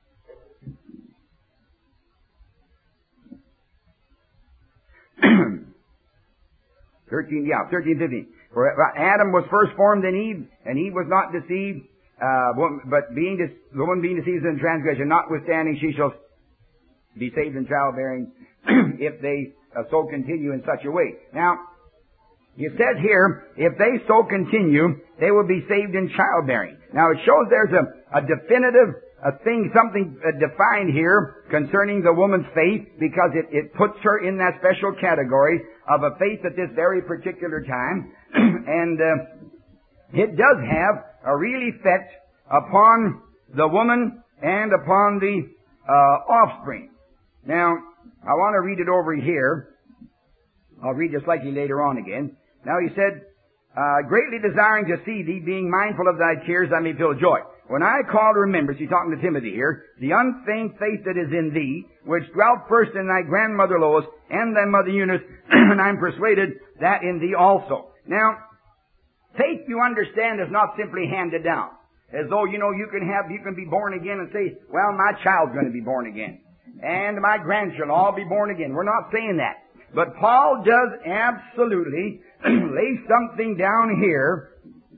thirteen, yeah, thirteen, fifteen. For Adam was first formed in Eve, and Eve was not deceived, uh, but being de- the woman being deceived in transgression, notwithstanding she shall be saved in childbearing, if they uh, so continue in such a way. Now, it says here, if they so continue, they will be saved in childbearing. Now, it shows there's a, a definitive a thing, something uh, defined here concerning the woman's faith, because it, it puts her in that special category of a faith at this very particular time. And uh, it does have a real effect upon the woman and upon the uh, offspring. Now, I want to read it over here. I'll read it slightly later on again. Now he said, uh, greatly desiring to see thee, being mindful of thy tears, I may feel joy. When I call to remembrance, he's talking to Timothy here, the unfeigned faith that is in thee, which dwelt first in thy grandmother Lois and thy mother Eunice, and I'm persuaded that in thee also. Now, faith, you understand, is not simply handed down. As though, you know, you can have, you can be born again and say, well, my child's going to be born again. And my grandchildren all be born again. We're not saying that. But Paul does absolutely lay something down here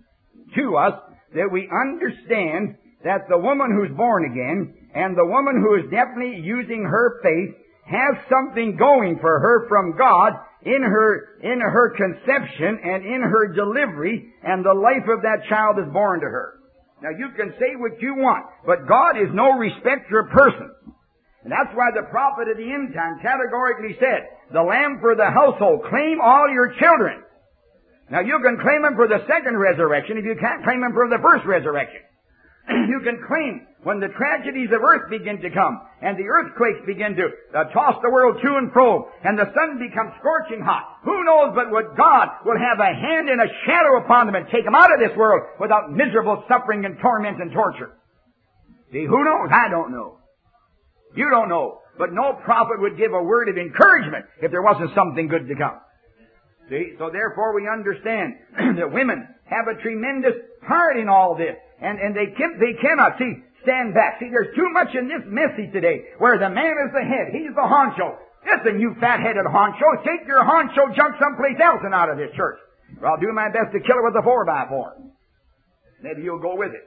to us, that we understand that the woman who's born again and the woman who is definitely using her faith has something going for her from God in her, in her conception and in her delivery, and the life of that child is born to her. Now, you can say what you want, but God is no respecter of persons. And that's why the prophet of the end time categorically said, the lamb for the household, claim all your children. Now, you can claim them for the second resurrection if you can't claim them for the first resurrection. You can claim when the tragedies of earth begin to come, and the earthquakes begin to uh, toss the world to and fro, and the sun becomes scorching hot. Who knows but what God will have a hand and a shadow upon them and take them out of this world without miserable suffering and torment and torture. See, who knows? I don't know. You don't know. But no prophet would give a word of encouragement if there wasn't something good to come. See, so therefore we understand that women have a tremendous part in all this. And, and they can, they cannot, see, stand back. See, there's too much in this message today where the man is the head. He's the honcho. Listen, you fat-headed honcho, take your honcho junk someplace else and out of this church. Or I'll do my best to kill it with a four by four. Maybe you'll go with it.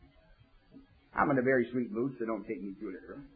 I'm in a very sweet mood, so don't take me too literally.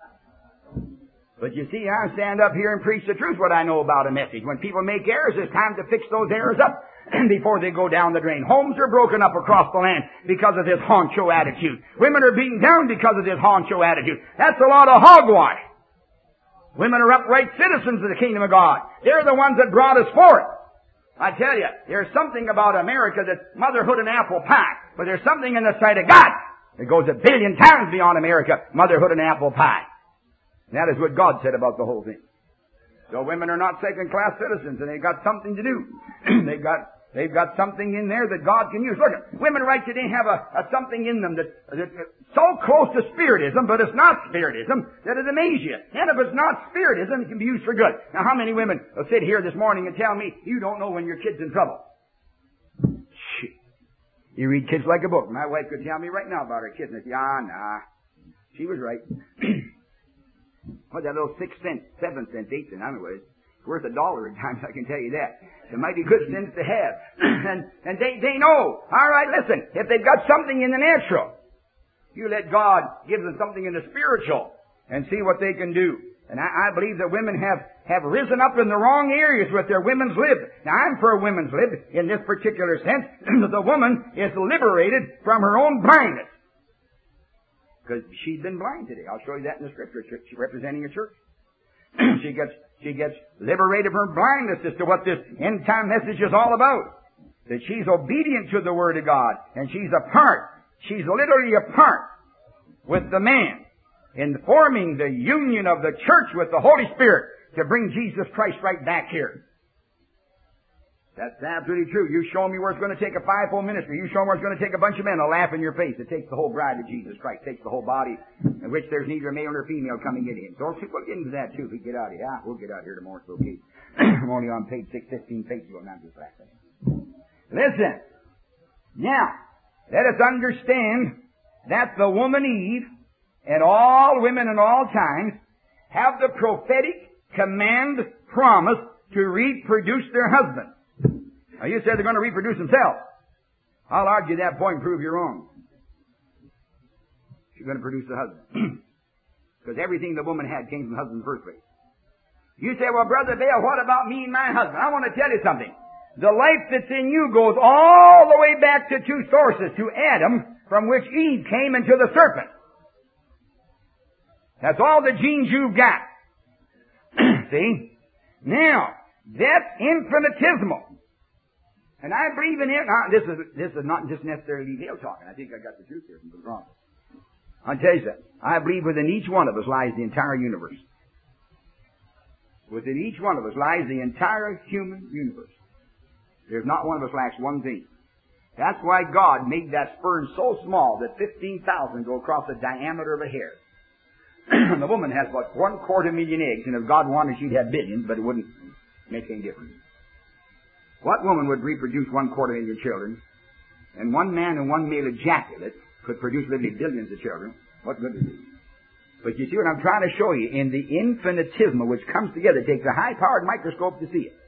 But you see, I stand up here and preach the truth, what I know about a message. When people make errors, it's time to fix those errors up before they go down the drain. Homes are broken up across the land because of this honcho attitude. Women are beaten down because of this honcho attitude. That's a lot of hogwash. Women are upright citizens of the kingdom of God. They're the ones that brought us forth. I tell you, there's something about America that's motherhood and apple pie. But there's something in the sight of God that goes a billion times beyond America, motherhood and apple pie. And that is what God said about the whole thing. So women are not second-class citizens, and they've got something to do. they've got they've got something in there that God can use. Look, women right today have a, a something in them that, that, that so close to spiritism, but it's not spiritism, that it amazes you. And if it's not spiritism, it can be used for good. Now, how many women will sit here this morning and tell me, you don't know when your kid's in trouble? You read Kids Like a Book. My wife could tell me right now about her kids. And I say, ah, nah. She was right. What, that little six cent, seven cent, eight cent, anyways. It's worth a dollar at times, I can tell you that. It's a mighty good cents to have. and and they, they know. All right, listen. If they've got something in the natural, you let God give them something in the spiritual and see what they can do. And I, I believe that women have, have risen up in the wrong areas with their women's lib. Now, I'm for a women's lib in this particular sense. That the woman is liberated from her own blindness. Because she's been blind today. I'll show you that in the scripture. She's representing a church. she gets, she gets liberated from blindness as to what this end time message is all about. That she's obedient to the Word of God. And she's a part. She's literally a part with the man in forming the union of the church with the Holy Spirit to bring Jesus Christ right back here. That's absolutely true. You show me where it's going to take a five-fold ministry. You show me where it's going to take a bunch of men to laugh in your face. It takes the whole bride of Jesus Christ. It takes the whole body, in which there's neither male nor female coming in him. So we'll get into that too if we get out of here. Ah, we'll get out here tomorrow. It's okay. I'm only on page six, fifteen pages. Well, not just that. Listen. Now, let us understand that the woman Eve and all women in all times have the prophetic command promise to reproduce their husband. Now you said they're going to reproduce themselves. I'll argue that point and prove you're wrong. She's going to produce the husband. Because everything the woman had came from the husband in the first place. You say, well, Brother Bale, what about me and my husband? I want to tell you something. The life that's in you goes all the way back to two sources, to Adam, from which Eve came, and to the serpent. That's all the genes you've got. See? Now, that's infinitesimal. And I believe in it. Now, this is this is not just necessarily Dale talking. I think I got the truth here from the wrong. I'll tell you something. I believe within each one of us lies the entire universe. Within each one of us lies the entire human universe. There's not one of us lacks one thing. That's why God made that sperm so small that fifteen thousand go across the diameter of a hair. The woman has about one quarter million eggs, and if God wanted, she'd have billions, but it wouldn't make any difference. What woman would reproduce one quarter million children, and one man and one male ejaculate could produce literally billions of children? What good is it? But you see what I'm trying to show you? In the infinitesimal, which comes together, takes a high-powered microscope to see it,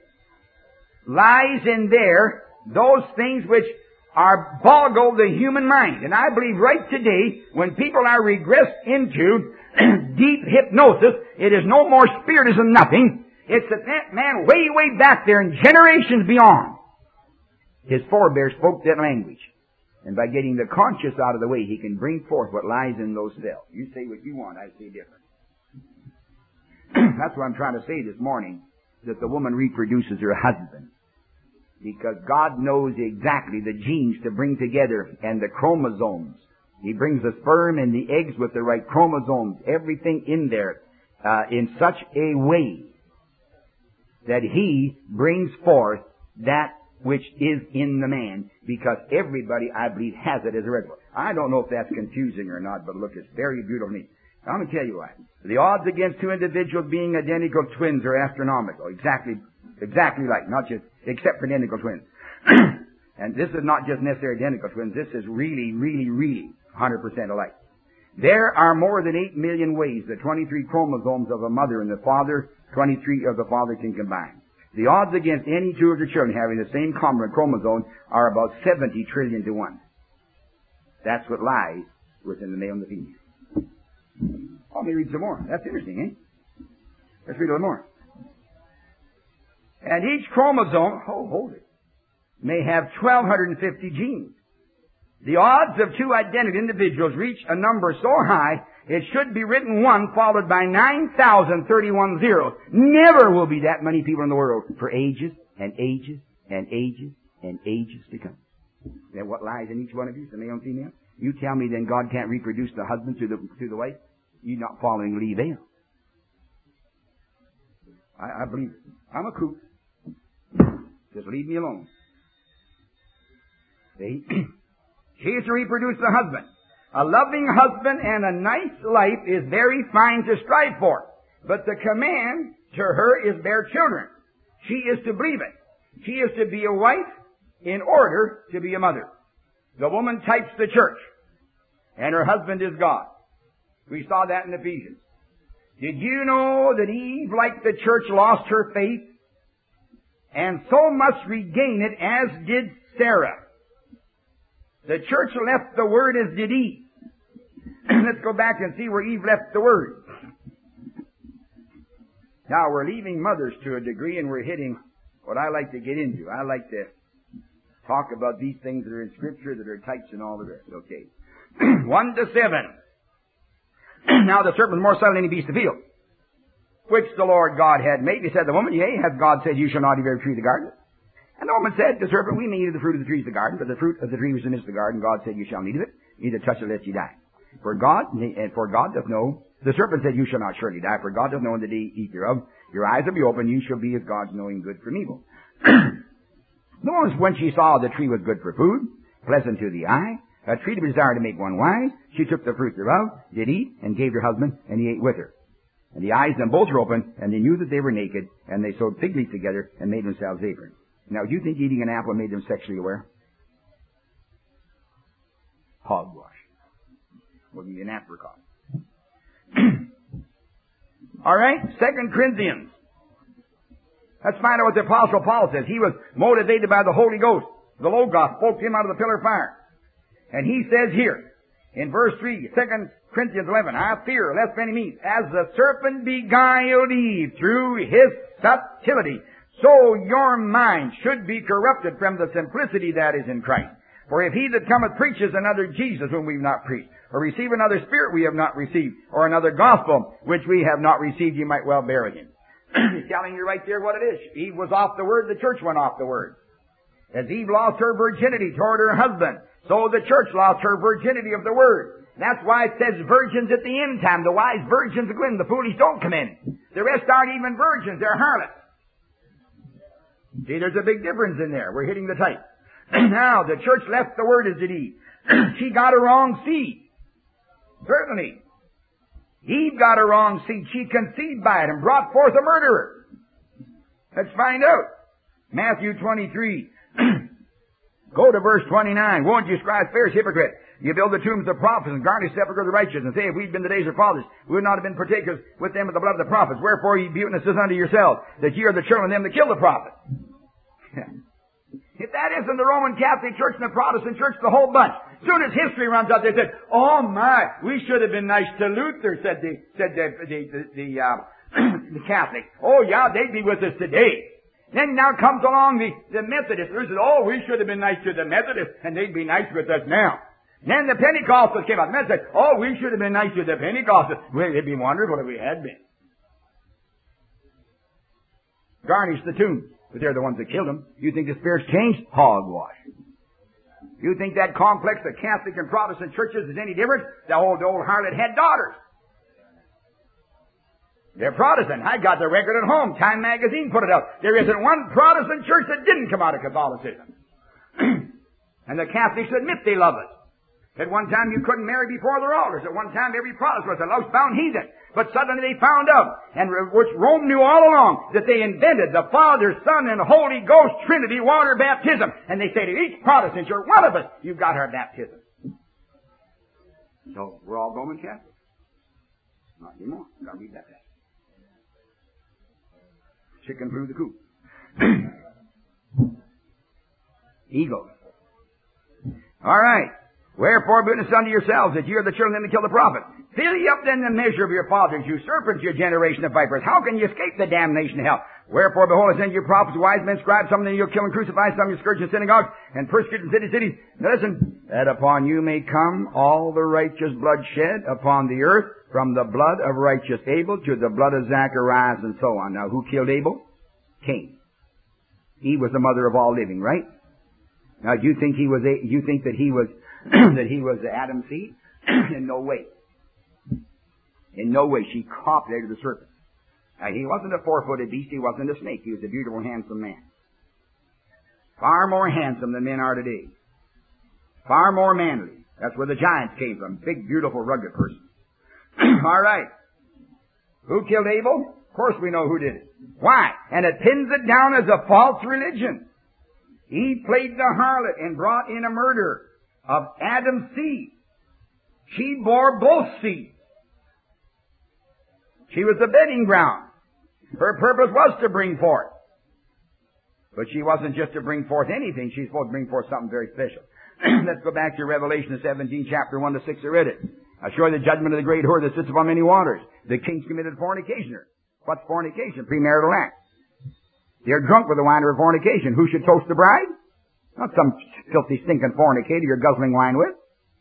lies in there those things which are boggle the human mind. And I believe right today, when people are regressed into deep hypnosis, it is no more spiritism, nothing. It's that that man way, way back there in generations beyond, his forebears spoke that language. And by getting the conscious out of the way, he can bring forth what lies in those cells. You say what you want, I say different. That's what I'm trying to say this morning, that the woman reproduces her husband. Because God knows exactly the genes to bring together and the chromosomes. He brings the sperm and the eggs with the right chromosomes, everything in there, uh, in such a way that He brings forth that which is in the man, because everybody, I believe, has it as a reservoir. I don't know if that's confusing or not, but look, it's very beautiful to me. I'm going to tell you why. The odds against two individuals being identical twins are astronomical. Exactly, exactly like, not just, except for identical twins. And this is not just necessarily identical twins. This is really, really, really one hundred percent alike. There are more than eight million ways the twenty-three chromosomes of a mother and the father, twenty-three of the father can combine. The odds against any two of your children having the same common chromosome are about seventy trillion to one. That's what lies within the male and the female. Let me read some more. That's interesting, eh? Let's read a little more. And each chromosome, oh, hold it, may have twelve fifty genes. The odds of two identical individuals reach a number so high, it should be written one followed by nine thousand thirty-one zeros. Never will be that many people in the world for ages and ages and ages and ages to come. Then what lies in each one of you, the male and female? You tell me then God can't reproduce the husband through the, through the wife? You're not following Lee Vale. I, I believe it. I'm a kook. Just leave me alone. See? She is to reproduce the husband. A loving husband and a nice life is very fine to strive for. But the command to her is bear children. She is to believe it. She is to be a wife in order to be a mother. The woman types the church, and her husband is God. We saw that in Ephesians. Did you know that Eve, like the church, lost her faith, and so must regain it, as did Sarah? The church left the Word as did Eve. Let's go back and see where Eve left the Word. Now, we're leaving mothers to a degree, and we're hitting what I like to get into. I like to talk about these things that are in Scripture, that are types and all the rest. Okay. One to seven. Now the serpent was more subtle than any beast of the field, which the Lord God had made. He said, the woman, yea, hath God said, you shall not eat every tree of the garden? And the woman said, the serpent, we may eat of the fruit of the trees of the garden, but the fruit of the tree which is in the midst of the garden, God said, you shall not eat of it, neither touch it lest ye die. For God, and for God doth know, the serpent said, you shall not surely die, for God doth know in the day ye eat thereof, your eyes will be open, you shall be as gods, knowing good from evil. The woman, when she saw the tree was good for food, pleasant to the eye, a tree to be desired to make one wise, she took the fruit thereof, did eat, and gave her husband, and he ate with her. And the eyes of them both were open, and they knew that they were naked, and they sewed fig leaves together, and made themselves aprons. Now, do you think eating an apple made them sexually aware? Hogwash. We'll give you an apricot. All right, Second Corinthians. Let's find out what the Apostle Paul says. He was motivated by the Holy Ghost. The Logos spoke to him out of the pillar of fire. And he says here, in verse three, Second Corinthians eleven, I fear lest by any means, as the serpent beguiled Eve through his subtlety, so your mind should be corrupted from the simplicity that is in Christ. For if he that cometh preaches another Jesus whom we have not preached, or receive another spirit we have not received, or another gospel which we have not received, you might well bear with him. He's telling you right there what it is. Eve was off the word, the church went off the word. As Eve lost her virginity toward her husband, so the church lost her virginity of the word. That's why it says virgins at the end time. The wise virgins go in, the foolish don't come in. The rest aren't even virgins, they're harlots. See, there's a big difference in there. We're hitting the type. Now, the church left the word as did Eve. She got a wrong seed. Certainly. Eve got a wrong seed. She conceived by it and brought forth a murderer. Let's find out. Matthew twenty-three. Go to verse twenty-nine. Won't you, scribes, Pharisees, hypocrite? You build the tombs of the prophets and garnish the sepulchre of the righteous, and say, if we'd been the days of fathers, we would not have been partakers with them of the blood of the prophets. Wherefore ye be witnesses unto yourselves, that ye are the children of them that kill the prophets. If that isn't the Roman Catholic Church and the Protestant Church, the whole bunch. As soon as history runs out, they said, oh my, we should have been nice to Luther, said the, said the, the, the, the, uh, the Catholics. Oh yeah, they'd be with us today. Then now comes along the, the Methodists. They said, oh, we should have been nice to the Methodists, and they'd be nice with us now. Then the Pentecostals came out. The men said, oh, we should have been nice to the Pentecostals. Well, it'd be wonderful if we had been. Garnish the tomb. But they're the ones that killed them. You think the spirits changed? Hogwash. You think that complex of Catholic and Protestant churches is any different? The old, the old harlot had daughters. They're Protestant. I got the record at home. Time magazine put it up. There isn't one Protestant church that didn't come out of Catholicism. And the Catholics admit they love us. At one time you couldn't marry before their altars. At one time every Protestant was a louse-bound heathen. But suddenly they found out, and which Rome knew all along, that they invented the Father, Son, and Holy Ghost Trinity water baptism. And they say to each Protestant, you're one of us, you've got our baptism. So we're all Roman Catholics. Not anymore. You've got to be baptized. Chicken flew the coop. Ego. All right. Wherefore, be witness unto yourselves that ye are the children of them that kill the prophet. Fill ye up then the measure of your fathers, you serpents, you generation of vipers. How can you escape the damnation of hell? Wherefore, behold, I send you prophets, wise men, scribes, some of them you'll kill and crucify, some you scourge in synagogues, and persecute in cities, cities. Now listen, that upon you may come all the righteous blood shed upon the earth, from the blood of righteous Abel to the blood of Zacharias, and so on. Now, who killed Abel? Cain. Eve was the mother of all living, right? Now, do you think he was? A, you think that he was that he was Adam's seed? In no way. In no way. She copulated the serpent. Now, he wasn't a four-footed beast. He wasn't a snake. He was a beautiful, handsome man. Far more handsome than men are today. Far more manly. That's where the giants came from. Big, beautiful, rugged person. All right. Who killed Abel? Of course we know who did it. Why? And it pins it down as a false religion. He played the harlot and brought in a murderer. of Adam's seed. She bore both seeds. She was the bedding ground. Her purpose was to bring forth. But she wasn't just to bring forth anything. She's supposed to bring forth something very special. Let's go back to Revelation seventeen, chapter one to six. I read it. I show you the judgment of the great whore that sits upon many waters. The kings committed fornication. What's fornication? Premarital act. They're drunk with the wine of her fornication. Who should toast the bride? Not some filthy, stinking fornicator you're guzzling wine with.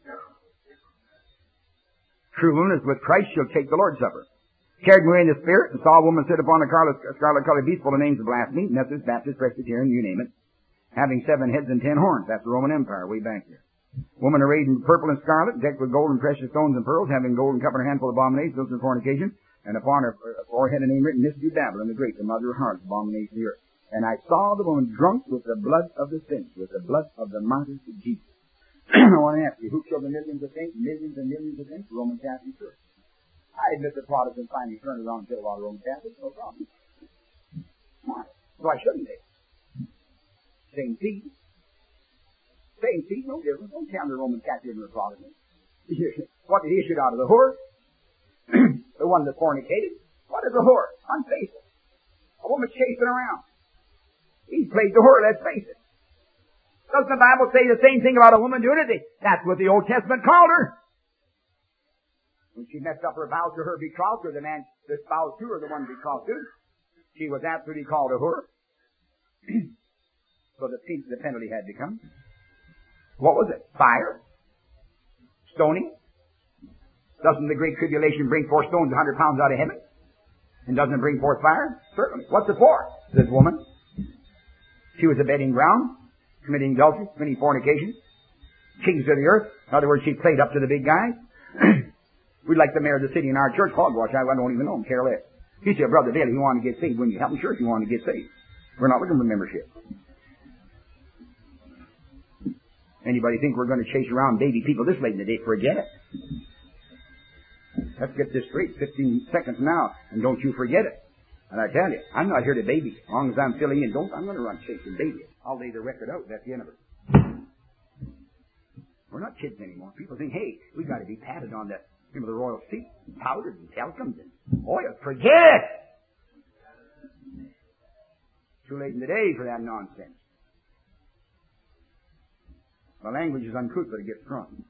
True woman is with Christ. She'll take the Lord's Supper. Carried me away in the Spirit and saw a woman sit upon a scarlet-colored beast full of names of blasphemy, Methodist, Baptist, Presbyterian, you name it, having seven heads and ten horns. That's the Roman Empire, way back there. Woman arrayed in purple and scarlet, decked with gold and precious stones and pearls, having golden cup in her hand full of abominations, guilt and fornication, and upon her forehead a name written, This is Babylon the Great, the mother of harlots, abomination of the earth. And I saw the woman drunk with the blood of the saints, with the blood of the martyrs of Jesus. I want to ask you, who killed the millions of saints, millions and millions of saints? The Roman Catholic Church. I admit the Protestants finally turned around and killed a lot of Roman Catholics, no problem. Why? Why shouldn't they? Same seed. Same seed, no difference. Don't count the Roman Catholic and the Protestant. What did he issue out of the whore? The one that fornicated. What is a whore? Unfaithful. A woman chasing around. He played the whore, let's face it. Doesn't the Bible say the same thing about a woman doing it? That's what the Old Testament called her. When she messed up her vows to her betrothed, or the man that vowed to her, the one betrothed to, she was absolutely called a whore. So the, the penalty had to come. What was it? Fire? Stoning? Doesn't the great tribulation bring forth stones a hundred pounds out of heaven? And doesn't it bring forth fire? Certainly. What's it for? This woman. She was a bedding ground, committing adultery, committing fornication, kings of the earth. In other words, she played up to the big guys. We'd like the mayor of the city in our church, Hogwash. I don't even know him, care less. He said, Brother Daly, you want to get saved. When you help him, sure, if you want to get saved. We're not looking for membership. Anybody think we're going to chase around baby people this late in the day? Forget it. Let's get this straight. Fifteen seconds now, and don't you forget it. And I tell you, I'm not here to baby. As long as I'm filling in, don't I'm going to run chasing baby. I'll lay the record out. That's the end of it. We're not kids anymore. People think, hey, we got to be patted on the, you know, the royal seat, powdered and talcums and oil. Forget it. Too late in the day for that nonsense. My language is uncouth, but it gets strong.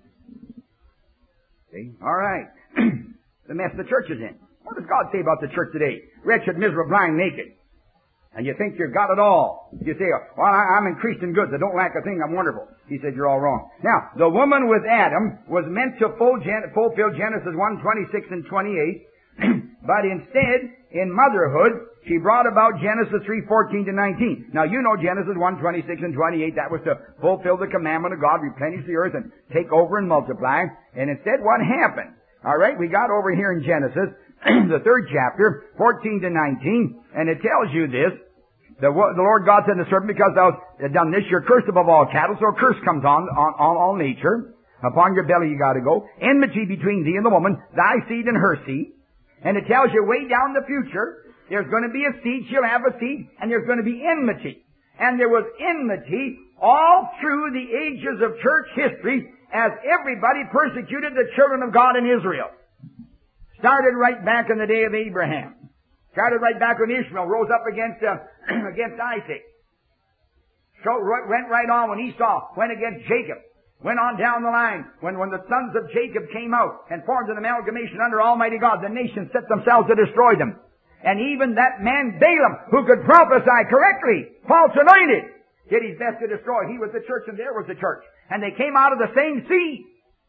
See? All right. The mess the church is in. What does God say about the church today? Wretched, miserable, blind, naked. And you think you've got it all. You say, well, I, I'm increased in goods. I don't lack a thing. I'm wonderful. He said, you're all wrong. Now, the woman with Adam was meant to fulfill Genesis one, twenty-six and twenty-eight. But instead, in motherhood, she brought about Genesis three, fourteen to nineteen. Now, you know Genesis one, twenty-six and twenty-eight. That was to fulfill the commandment of God, replenish the earth and take over and multiply. And instead, what happened? All right, we got over here in Genesis, the third chapter, fourteen to nineteen, and it tells you this. The, the Lord God said to the serpent, because thou hast done this, you're cursed above all cattle, so a curse comes on, on, on all nature. Upon your belly you got to go. Enmity between thee and the woman, thy seed and her seed. And it tells you way down the future, there's going to be a seed, she'll have a seed, and there's going to be enmity. And there was enmity all through the ages of church history as everybody persecuted the children of God in Israel. Started right back in the day of Abraham. Started right back when Ishmael rose up against uh, against Isaac. So went right on when Esau went against Jacob. Went on down the line when, when the sons of Jacob came out and formed an amalgamation under Almighty God. The nations set themselves to destroy them. And even that man Balaam, who could prophesy correctly, false anointed, did his best to destroy. He was the church and there was the church. And they came out of the same seed.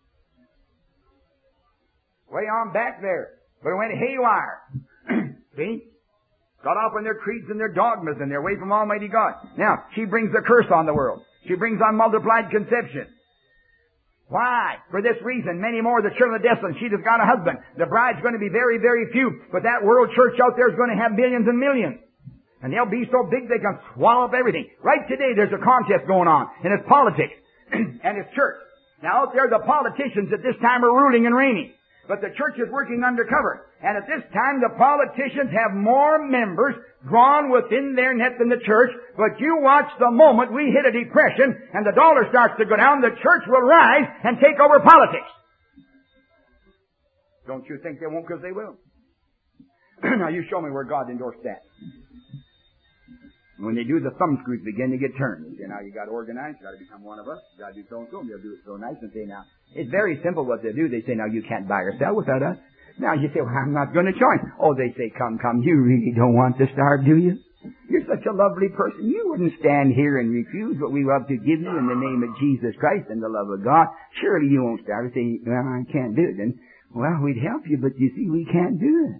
Way on back there. But it went haywire. See? Got off on their creeds and their dogmas and they're away from Almighty God. Now, she brings a curse on the world. She brings on multiplied conception. Why? For this reason, many more of the children of desolate. She has got a husband. The bride's going to be very, very few. But that world church out there is going to have millions and millions. And they'll be so big they can swallow up everything. Right today there's a contest going on. And it's politics. And it's church. Now out there the politicians at this time are ruling and reigning. but the church is working undercover. And at this time, the politicians have more members drawn within their net than the church. But you watch the moment we hit a depression and the dollar starts to go down, the church will rise and take over politics. Don't you think they won't? Because they will. Now you show me where God endorsed that. When they do, the thumb screws begin to get turned. You say, now you got to organize, you got to become one of us, you got to do so and so, and they'll do it so nice and say, now, it's very simple what they do. They say, now you can't buy or sell without us. Now you say, well, I'm not going to join. Oh, they say, come, come, you really don't want to starve, do you? You're such a lovely person. You wouldn't stand here and refuse what we love to give you in the name of Jesus Christ and the love of God. Surely you won't starve. Say, well, I can't do it. And, well, we'd help you, but you see, we can't do it.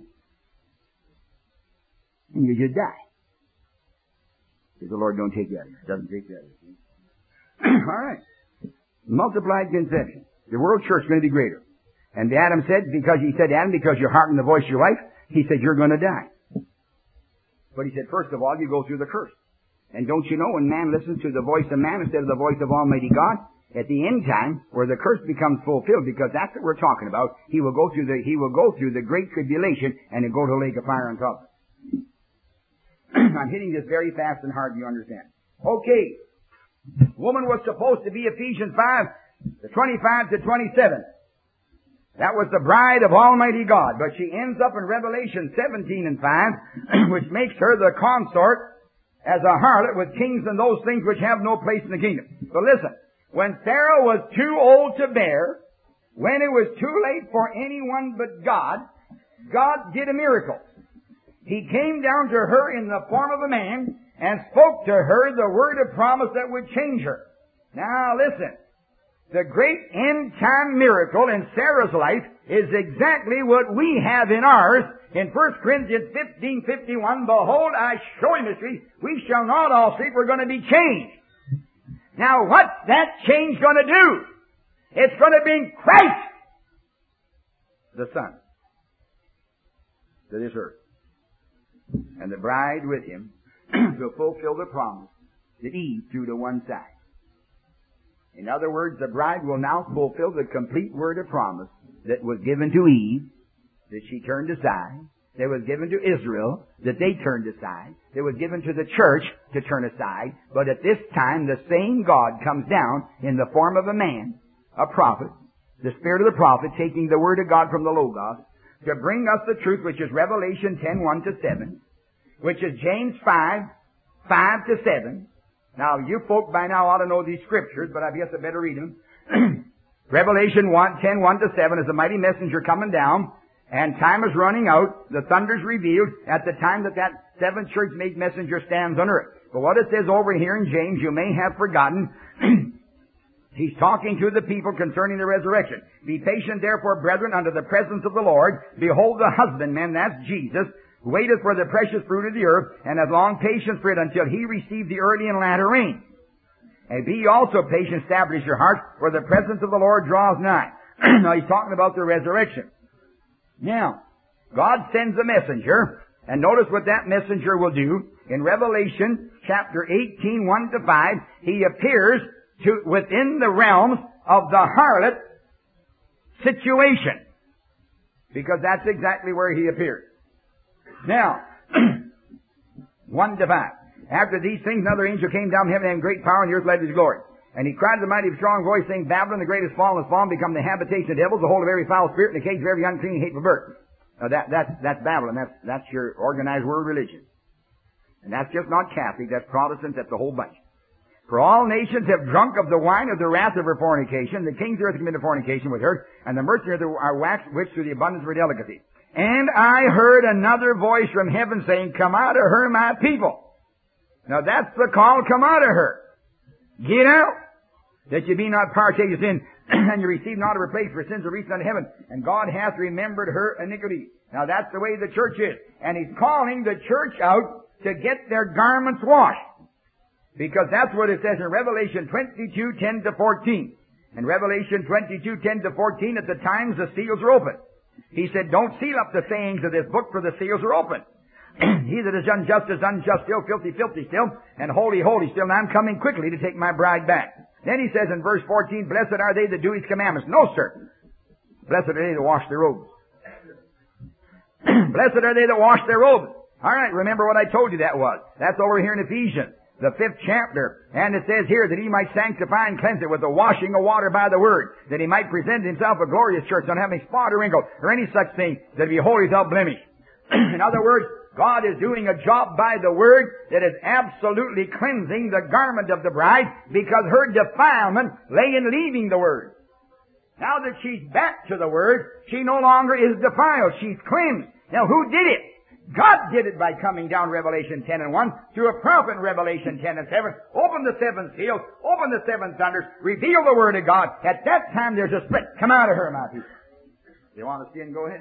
And you just die. Because the Lord don't take that. Doesn't take that. All right. Multiplied conception. The world church is going to be greater. And Adam said, because he said, Adam, because you hearken the voice of your wife, he said, you're going to die. But he said, first of all, you go through the curse. And don't you know, when man listens to the voice of man instead of the voice of Almighty God, at the end time, where the curse becomes fulfilled, because that's what we're talking about, he will go through the, he will go through the great tribulation and he'll go to a lake of fire and sulfur. I'm hitting this very fast and hard, you understand. Okay. Woman was supposed to be Ephesians five, twenty-five to twenty-seven. That was the bride of Almighty God. But she ends up in Revelation seventeen and five, which makes her the consort as a harlot with kings and those things which have no place in the kingdom. So listen. When Sarah was too old to bear, when it was too late for anyone but God, God did a miracle. He came down to her in the form of a man and spoke to her the word of promise that would change her. Now listen. The great end-time miracle in Sarah's life is exactly what we have in ours. In First Corinthians fifteen fifty-one, behold, I show you mystery. We shall not all sleep. We're going to be changed. Now what's that change going to do? It's going to bring Christ, the Son, to this earth. And the bride with him to fulfill the promise that Eve threw to one side. In other words, the bride will now fulfill the complete word of promise that was given to Eve, that she turned aside, that was given to Israel, that they turned aside, that was given to the church to turn aside. But at this time, the same God comes down in the form of a man, a prophet, the spirit of the prophet, taking the word of God from the Logos, to bring us the truth, which is Revelation ten, one to seven, which is James five, five to seven. Now, you folk by now ought to know these scriptures, but I guess I better read them. Revelation one, ten, one to seven is a mighty messenger coming down, and time is running out. The thunder's revealed at the time that that seventh church-made messenger stands on earth. But what it says over here in James, you may have forgotten. He's talking to the people concerning the resurrection. Be patient, therefore, brethren, unto the presence of the Lord. Behold, the husbandman, that's Jesus, waiteth for the precious fruit of the earth, and hath long patience for it until he receive the early and latter rain. And be also patient, establish your hearts, for the presence of the Lord draws nigh. Now he's talking about the resurrection. Now, God sends a messenger, and notice what that messenger will do. In Revelation chapter eighteen, one to five, he appears to within the realms of the harlot situation. Because that's exactly where he appeared. Now, one to five. After these things, another angel came down from heaven and great power, and the earth led his glory. And he cried with a mighty strong voice, saying, Babylon, the great is fallen, is fallen, become the habitation of devils, the hold of every foul spirit, and the cage of every unclean and hateful bird. Now that, that's, that's Babylon. That's, that's your organized world religion. And that's just not Catholic, that's Protestant, that's the whole bunch. For all nations have drunk of the wine of the wrath of her fornication. The kings of earth committed fornication with her, and the merchants are waxed rich through the abundance of her delicacy. And I heard another voice from heaven saying, Come out of her, my people. Now that's the call, come out of her. Get out, that you be not partakers in, and you receive not of her place, for sins are reached unto heaven, and God hath remembered her iniquity. Now that's the way the church is. And he's calling the church out to get their garments washed. Because that's what it says in Revelation twenty-two, ten to fourteen. In Revelation twenty-two, ten to fourteen, at the times the seals are open. He said, don't seal up the sayings of this book, for the seals are open. He that is unjust is unjust still, filthy, filthy still, and holy, holy still, and I'm coming quickly to take my bride back. Then he says in verse fourteen, blessed are they that do his commandments. No, sir. Blessed are they that wash their robes. Blessed are they that wash their robes. All right, remember what I told you that was. That's over here in Ephesians, the fifth chapter. And it says here that he might sanctify and cleanse it with the washing of water by the word, that he might present himself a glorious church, not having spot or wrinkle, or any such thing, that be holy without blemish. In other words, God is doing a job by the word that is absolutely cleansing the garment of the bride, because her defilement lay in leaving the word. Now that she's back to the word, she no longer is defiled. She's cleansed. Now who did it? God did it by coming down, Revelation ten and one, through a prophet in Revelation ten and seven, open the seven seals, open the seven thunders, reveal the word of God. At that time there's a split. Come out of her, my people. You want to sin? Go ahead.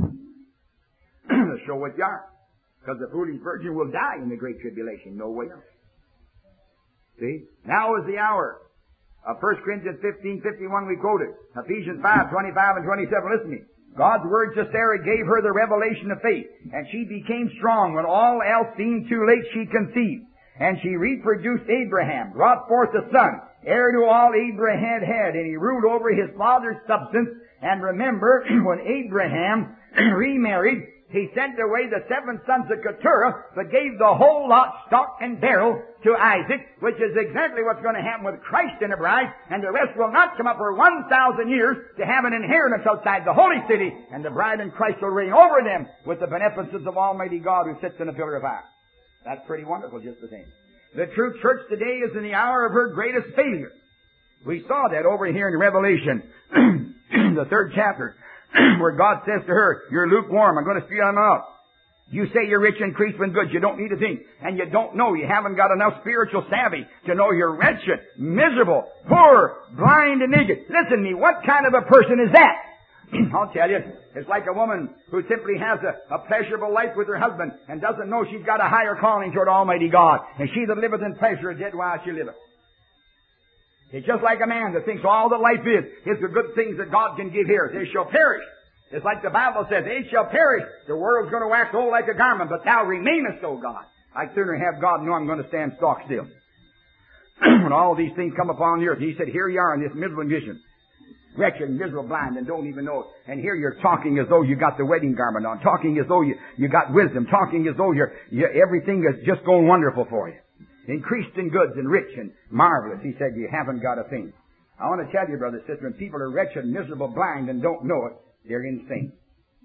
Show what you are. Because the foolish virgin will die in the great tribulation. No way else. See? Now is the hour. Of First Corinthians fifteen fifty-one we quoted. Ephesians five twenty-five and twenty-seven. Listen to me. God's word to Sarah gave her the revelation of faith, and she became strong. When all else seemed too late, she conceived. And she reproduced Abraham, brought forth a son, heir to all Abraham had, and he ruled over his father's substance. And remember, when Abraham remarried, he sent away the seven sons of Keturah, but gave the whole lot, stock and barrel, to Isaac, which is exactly what's going to happen with Christ in a bride, and the rest will not come up for one thousand years to have an inheritance outside the holy city, and the bride and Christ will reign over them with the beneficence of Almighty God who sits in a pillar of fire. That's pretty wonderful, just the same. The true church today is in the hour of her greatest failure. We saw that over here in Revelation, the third chapter, where God says to her, you're lukewarm, I'm going to spew you out. You say you're rich in creeds and goods, you don't need a thing. And you don't know, you haven't got enough spiritual savvy to know you're wretched, miserable, poor, blind, and naked. Listen to me, what kind of a person is that? I'll tell you, it's like a woman who simply has a, a pleasurable life with her husband and doesn't know she's got a higher calling toward Almighty God. And she that liveth in pleasure is dead while she liveth. It's just like a man that thinks all that life is, is the good things that God can give here. They shall perish. It's like the Bible says, they shall perish. The world's going to wax old like a garment, but thou remainest, O God. I'd sooner have God know I'm going to stand stock still. When all these things come upon the earth, he said, here you are in this miserable condition. Wretched, miserable, blind, and don't even know it. And here you're talking as though you got the wedding garment on, talking as though you, you got wisdom, talking as though you're, you, everything is just going wonderful for you. Increased in goods and rich and marvelous. He said, you haven't got a thing. I want to tell you, brother, sister, when people are wretched, miserable, blind, and don't know it, they're insane.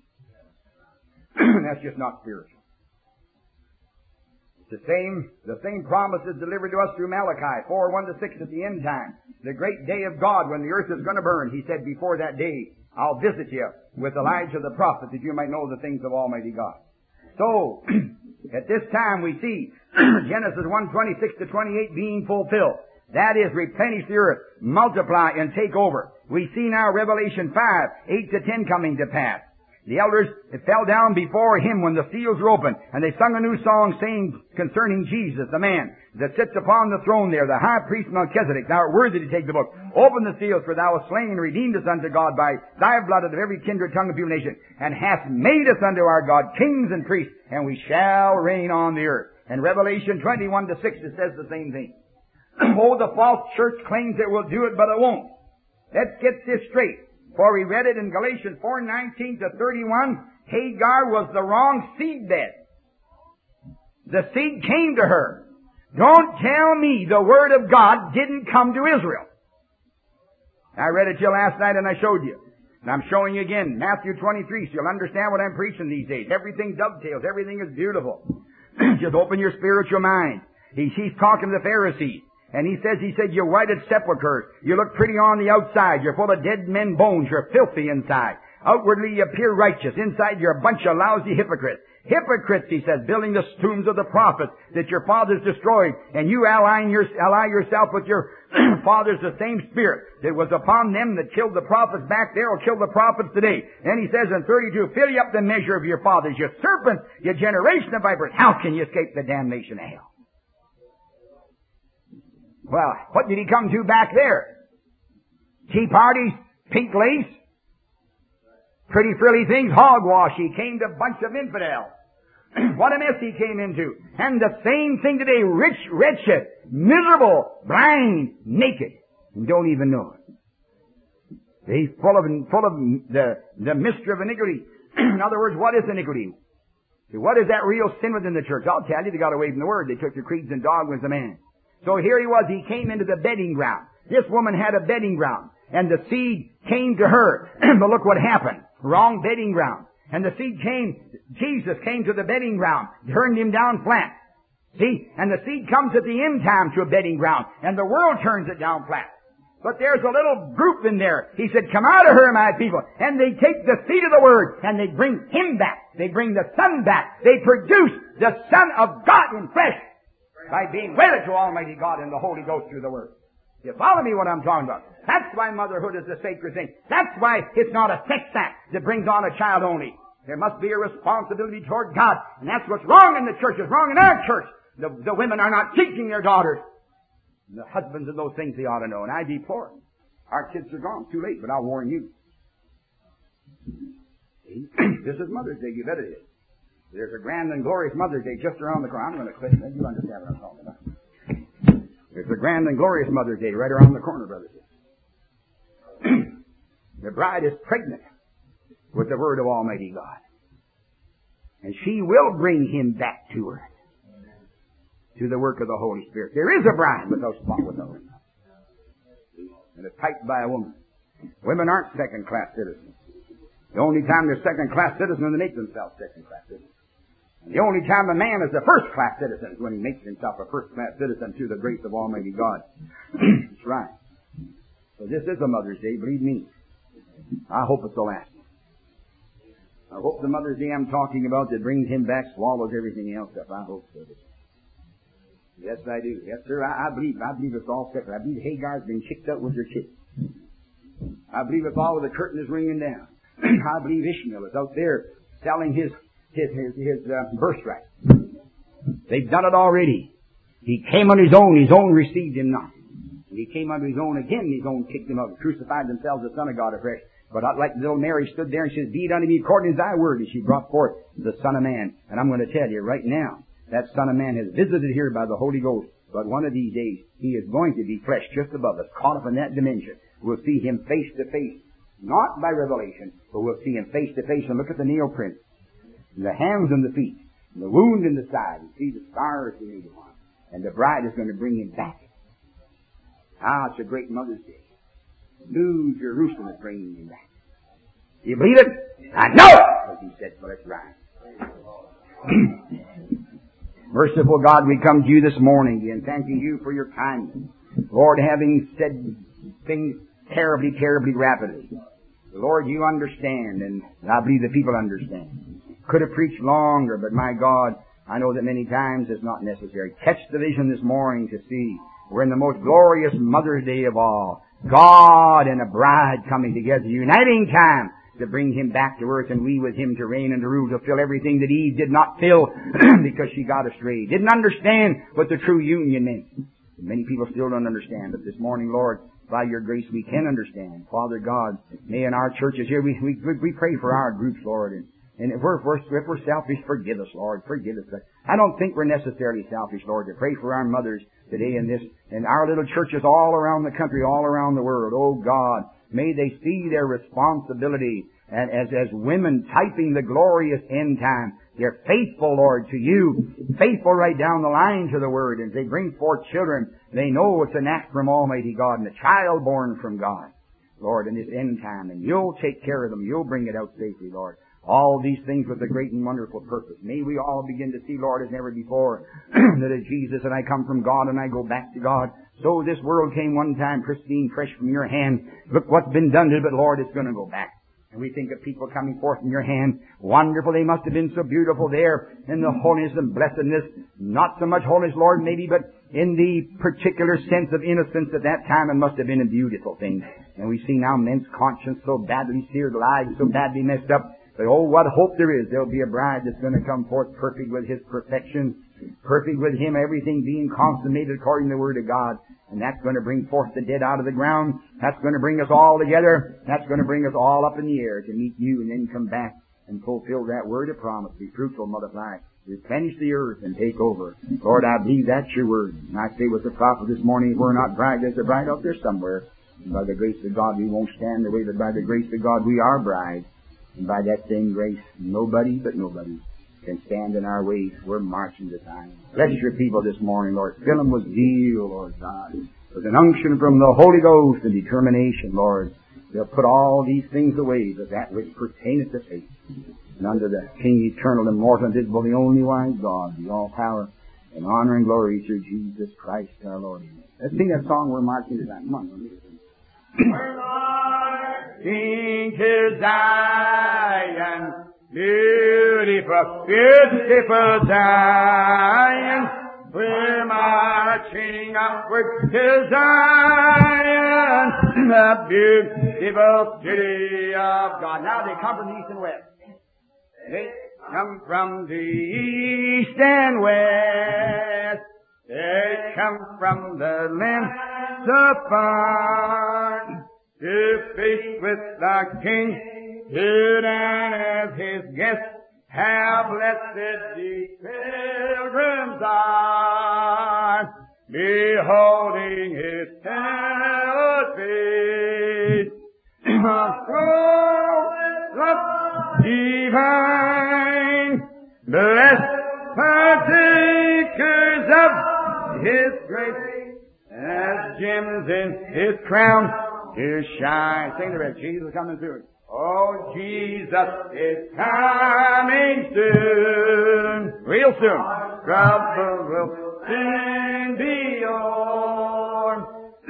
That's just not spiritual. It's the same, the same promise is delivered to us through Malachi four, one to six at the end time. The great day of God when the earth is going to burn. He said, before that day, I'll visit you with Elijah the prophet that you might know the things of Almighty God. So, at this time we see Genesis one, twenty-six to twenty-eight being fulfilled. That is, replenish the earth, multiply, and take over. We see now Revelation five, eight to ten coming to pass. The elders fell down before him when the seals were opened, and they sung a new song saying concerning Jesus, the man that sits upon the throne there, the high priest Melchizedek, thou art worthy to take the book. Open the seals, for thou hast slain and redeemed us unto God by thy blood of every kindred, tongue, and people, nation, and hast made us unto our God kings and priests, and we shall reign on the earth. And Revelation twenty-one to six, it says the same thing. Oh, the false church claims it will do it, but it won't. Let's get this straight. For we read it in Galatians four, nineteen to thirty-one, Hagar was the wrong seed bed. The seed came to her. Don't tell me the Word of God didn't come to Israel. I read it to you last night and I showed you. And I'm showing you again, Matthew twenty-three, so you'll understand what I'm preaching these days. Everything dovetails. Everything is beautiful. Just open your spiritual mind. He, he's talking to the Pharisees. And he says, he said, you're whited sepulchres. You look pretty on the outside. You're full of dead men bones. You're filthy inside. Outwardly you appear righteous. Inside you're a bunch of lousy hypocrites. Hypocrites, he says, building the tombs of the prophets that your fathers destroyed. And you allying your, ally yourself with your fathers, the same spirit that was upon them that killed the prophets back there will kill the prophets today. And he says in thirty-two, fill you up the measure of your fathers, you serpents, you generation of vipers. How can you escape the damnation of hell? Well, what did he come to back there? Tea parties, pink lace, pretty frilly things, hogwash. He came to a bunch of infidels. What a mess he came into. And the same thing today, rich, wretched, miserable, blind, naked, and don't even know it. They full of, full of the, the mystery of iniquity. In other words, what is iniquity? What is that real sin within the church? I'll tell you, they got away from the Word. They took the creeds and dogmas of man. So here he was, he came into the bedding ground. This woman had a bedding ground, and the seed came to her. But look what happened. Wrong bedding ground. And the seed came, Jesus came to the bedding ground, turned him down flat. See? And the seed comes at the end time to a bedding ground, and the world turns it down flat. But there's a little group in there. He said, come out of her, my people. And they take the seed of the Word, and they bring Him back. They bring the Son back. They produce the Son of God in flesh by being wedded to Almighty God and the Holy Ghost through the Word. You follow me what I'm talking about? That's why motherhood is a sacred thing. That's why it's not a sex act that brings on a child only. There must be a responsibility toward God. And that's what's wrong in the church. It's wrong in our church. The, the women are not teaching their daughters. The husbands and those things they ought to know. And I deplore it. Our kids are gone. Too late, but I'll warn you. See? This is Mother's Day. You bet it is. There's a grand and glorious Mother's Day just around the corner. I'm going to quit. You understand what I'm talking about. There's a grand and glorious Mother's Day right around the corner, brothers. The bride is pregnant with the Word of Almighty God. And she will bring him back to her. To the work of the Holy Spirit. There is a bride without spot, without wrinkle. And it's typed by a woman. Women aren't second-class citizens. The only time they're second-class citizens is when they make themselves second-class citizens. And the only time a man is a first-class citizen is when he makes himself a first-class citizen through the grace of Almighty God. That's right. So this is a Mother's Day, believe me. I hope it's the last one. I hope the Mother's Day I'm talking about that brings him back swallows everything else up. I hope so. Yes, I do. Yes, sir. I, I believe. I believe it's all separate. I believe Hagar's been kicked out with her chicks. I believe it's all of the curtain is ringing down. I believe Ishmael is out there selling his his his, his uh, birthright. They've done it already. He came on his own. His own received him not. And he came under his own again. His own kicked him out. Crucified themselves the Son of God afresh. But like little Mary stood there and she said, "Be it unto me according to thy word." And she brought forth the Son of Man. And I'm going to tell you right now, that Son of Man has visited here by the Holy Ghost. But one of these days, He is going to be flesh just above us, caught up in that dimension. We'll see Him face to face. Not by revelation, but we'll see Him face to face and look at the nail prints. And the hands and the feet. And the wound in the side. And see the scars He made upon. And the bride is going to bring Him back. Ah, it's a great Mother's Day. New Jerusalem is bringing Him back. Do you believe it? I know it! As He said, so let's rise. Merciful God, we come to You this morning again, thanking You for Your kindness. Lord, having said things terribly, terribly rapidly. Lord, You understand, and I believe the people understand. Could have preached longer, but my God, I know that many times it's not necessary. Catch the vision this morning to see we're in the most glorious Mother's Day of all. God and a bride coming together, uniting time to bring Him back to earth and we with Him to reign and to rule, to fill everything that Eve did not fill because she got astray. Didn't understand what the true union meant. Many people still don't understand, but this morning, Lord, by Your grace we can understand. Father God, may in our churches here, we we, we pray for our groups, Lord, and, and if, we're, if, we're, if we're selfish, forgive us, Lord, forgive us. I don't think we're necessarily selfish, Lord, to pray for our mothers today in this, in our little churches all around the country, all around the world. Oh God, may they see their responsibility and as, as women typing the glorious end time. They're faithful, Lord, to You. Faithful right down the line to the Word. And as they bring forth children, they know it's an act from Almighty God and a child born from God. Lord, in this end time. And You'll take care of them. You'll bring it out safely, Lord. All these things with a great and wonderful purpose. May we all begin to see, Lord, as never before, that as Jesus and I come from God and I go back to God, so this world came one time pristine, fresh from Your hand. Look what's been done to it, but Lord, it's going to go back. And we think of people coming forth from Your hand. Wonderful, they must have been so beautiful there in the holiness and blessedness. Not so much holiness, Lord, maybe, but in the particular sense of innocence at that time, it must have been a beautiful thing. And we see now men's conscience so badly seared, lives so badly messed up. But oh, what hope there is. There'll be a bride that's going to come forth perfect with His perfection, perfect with Him, everything being consummated according to the Word of God. And that's going to bring forth the dead out of the ground. That's going to bring us all together. That's going to bring us all up in the air to meet You and then come back and fulfill that word of promise. Be fruitful, multiply, replenish the earth and take over. Lord, I believe that's Your word. And I say with the prophet this morning, if we're not bride, there's a bride out there somewhere. And by the grace of God, we won't stand the way, but by the grace of God, we are bride. And by that same grace, nobody but nobody can stand in our way. We're marching to time. Bless your people this morning, Lord. Fill them with zeal, Lord God. With an unction from the Holy Ghost and determination, Lord. They'll put all these things away, but that which pertaineth to faith. And under the King eternal, immortal, invisible, the only wise God, the all power and honor and glory through Jesus Christ our Lord. Let's sing that song. We're marching to time. Come on. We're marching to Zion. Beautiful, beautiful Zion. We're marching upward to Zion, the beautiful city of God. Now they come from the east and west. They come from the east and west. They come from the lands apart to feast with the King, to dine as his guests. How blessed these pilgrims are, beholding his hallowed feet. Love divine, blessed partakers of his grace, as gems in his crown to shine. Sing the rest. Jesus is coming soon. Oh, Jesus is coming soon, real soon. Trouble will soon be o'er.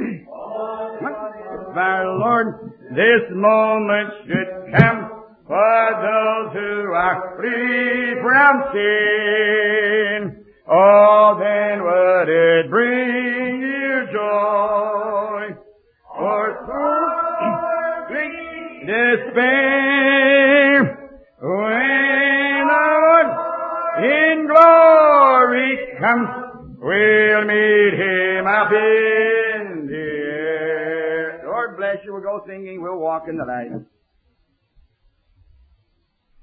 Our Lord, this moment should come for those who are free from sin. Oh, then would it bring you joy? For so great despair, when the Lord in glory comes, we'll meet him up in the air. Lord bless you. We'll go singing. We'll walk in the light.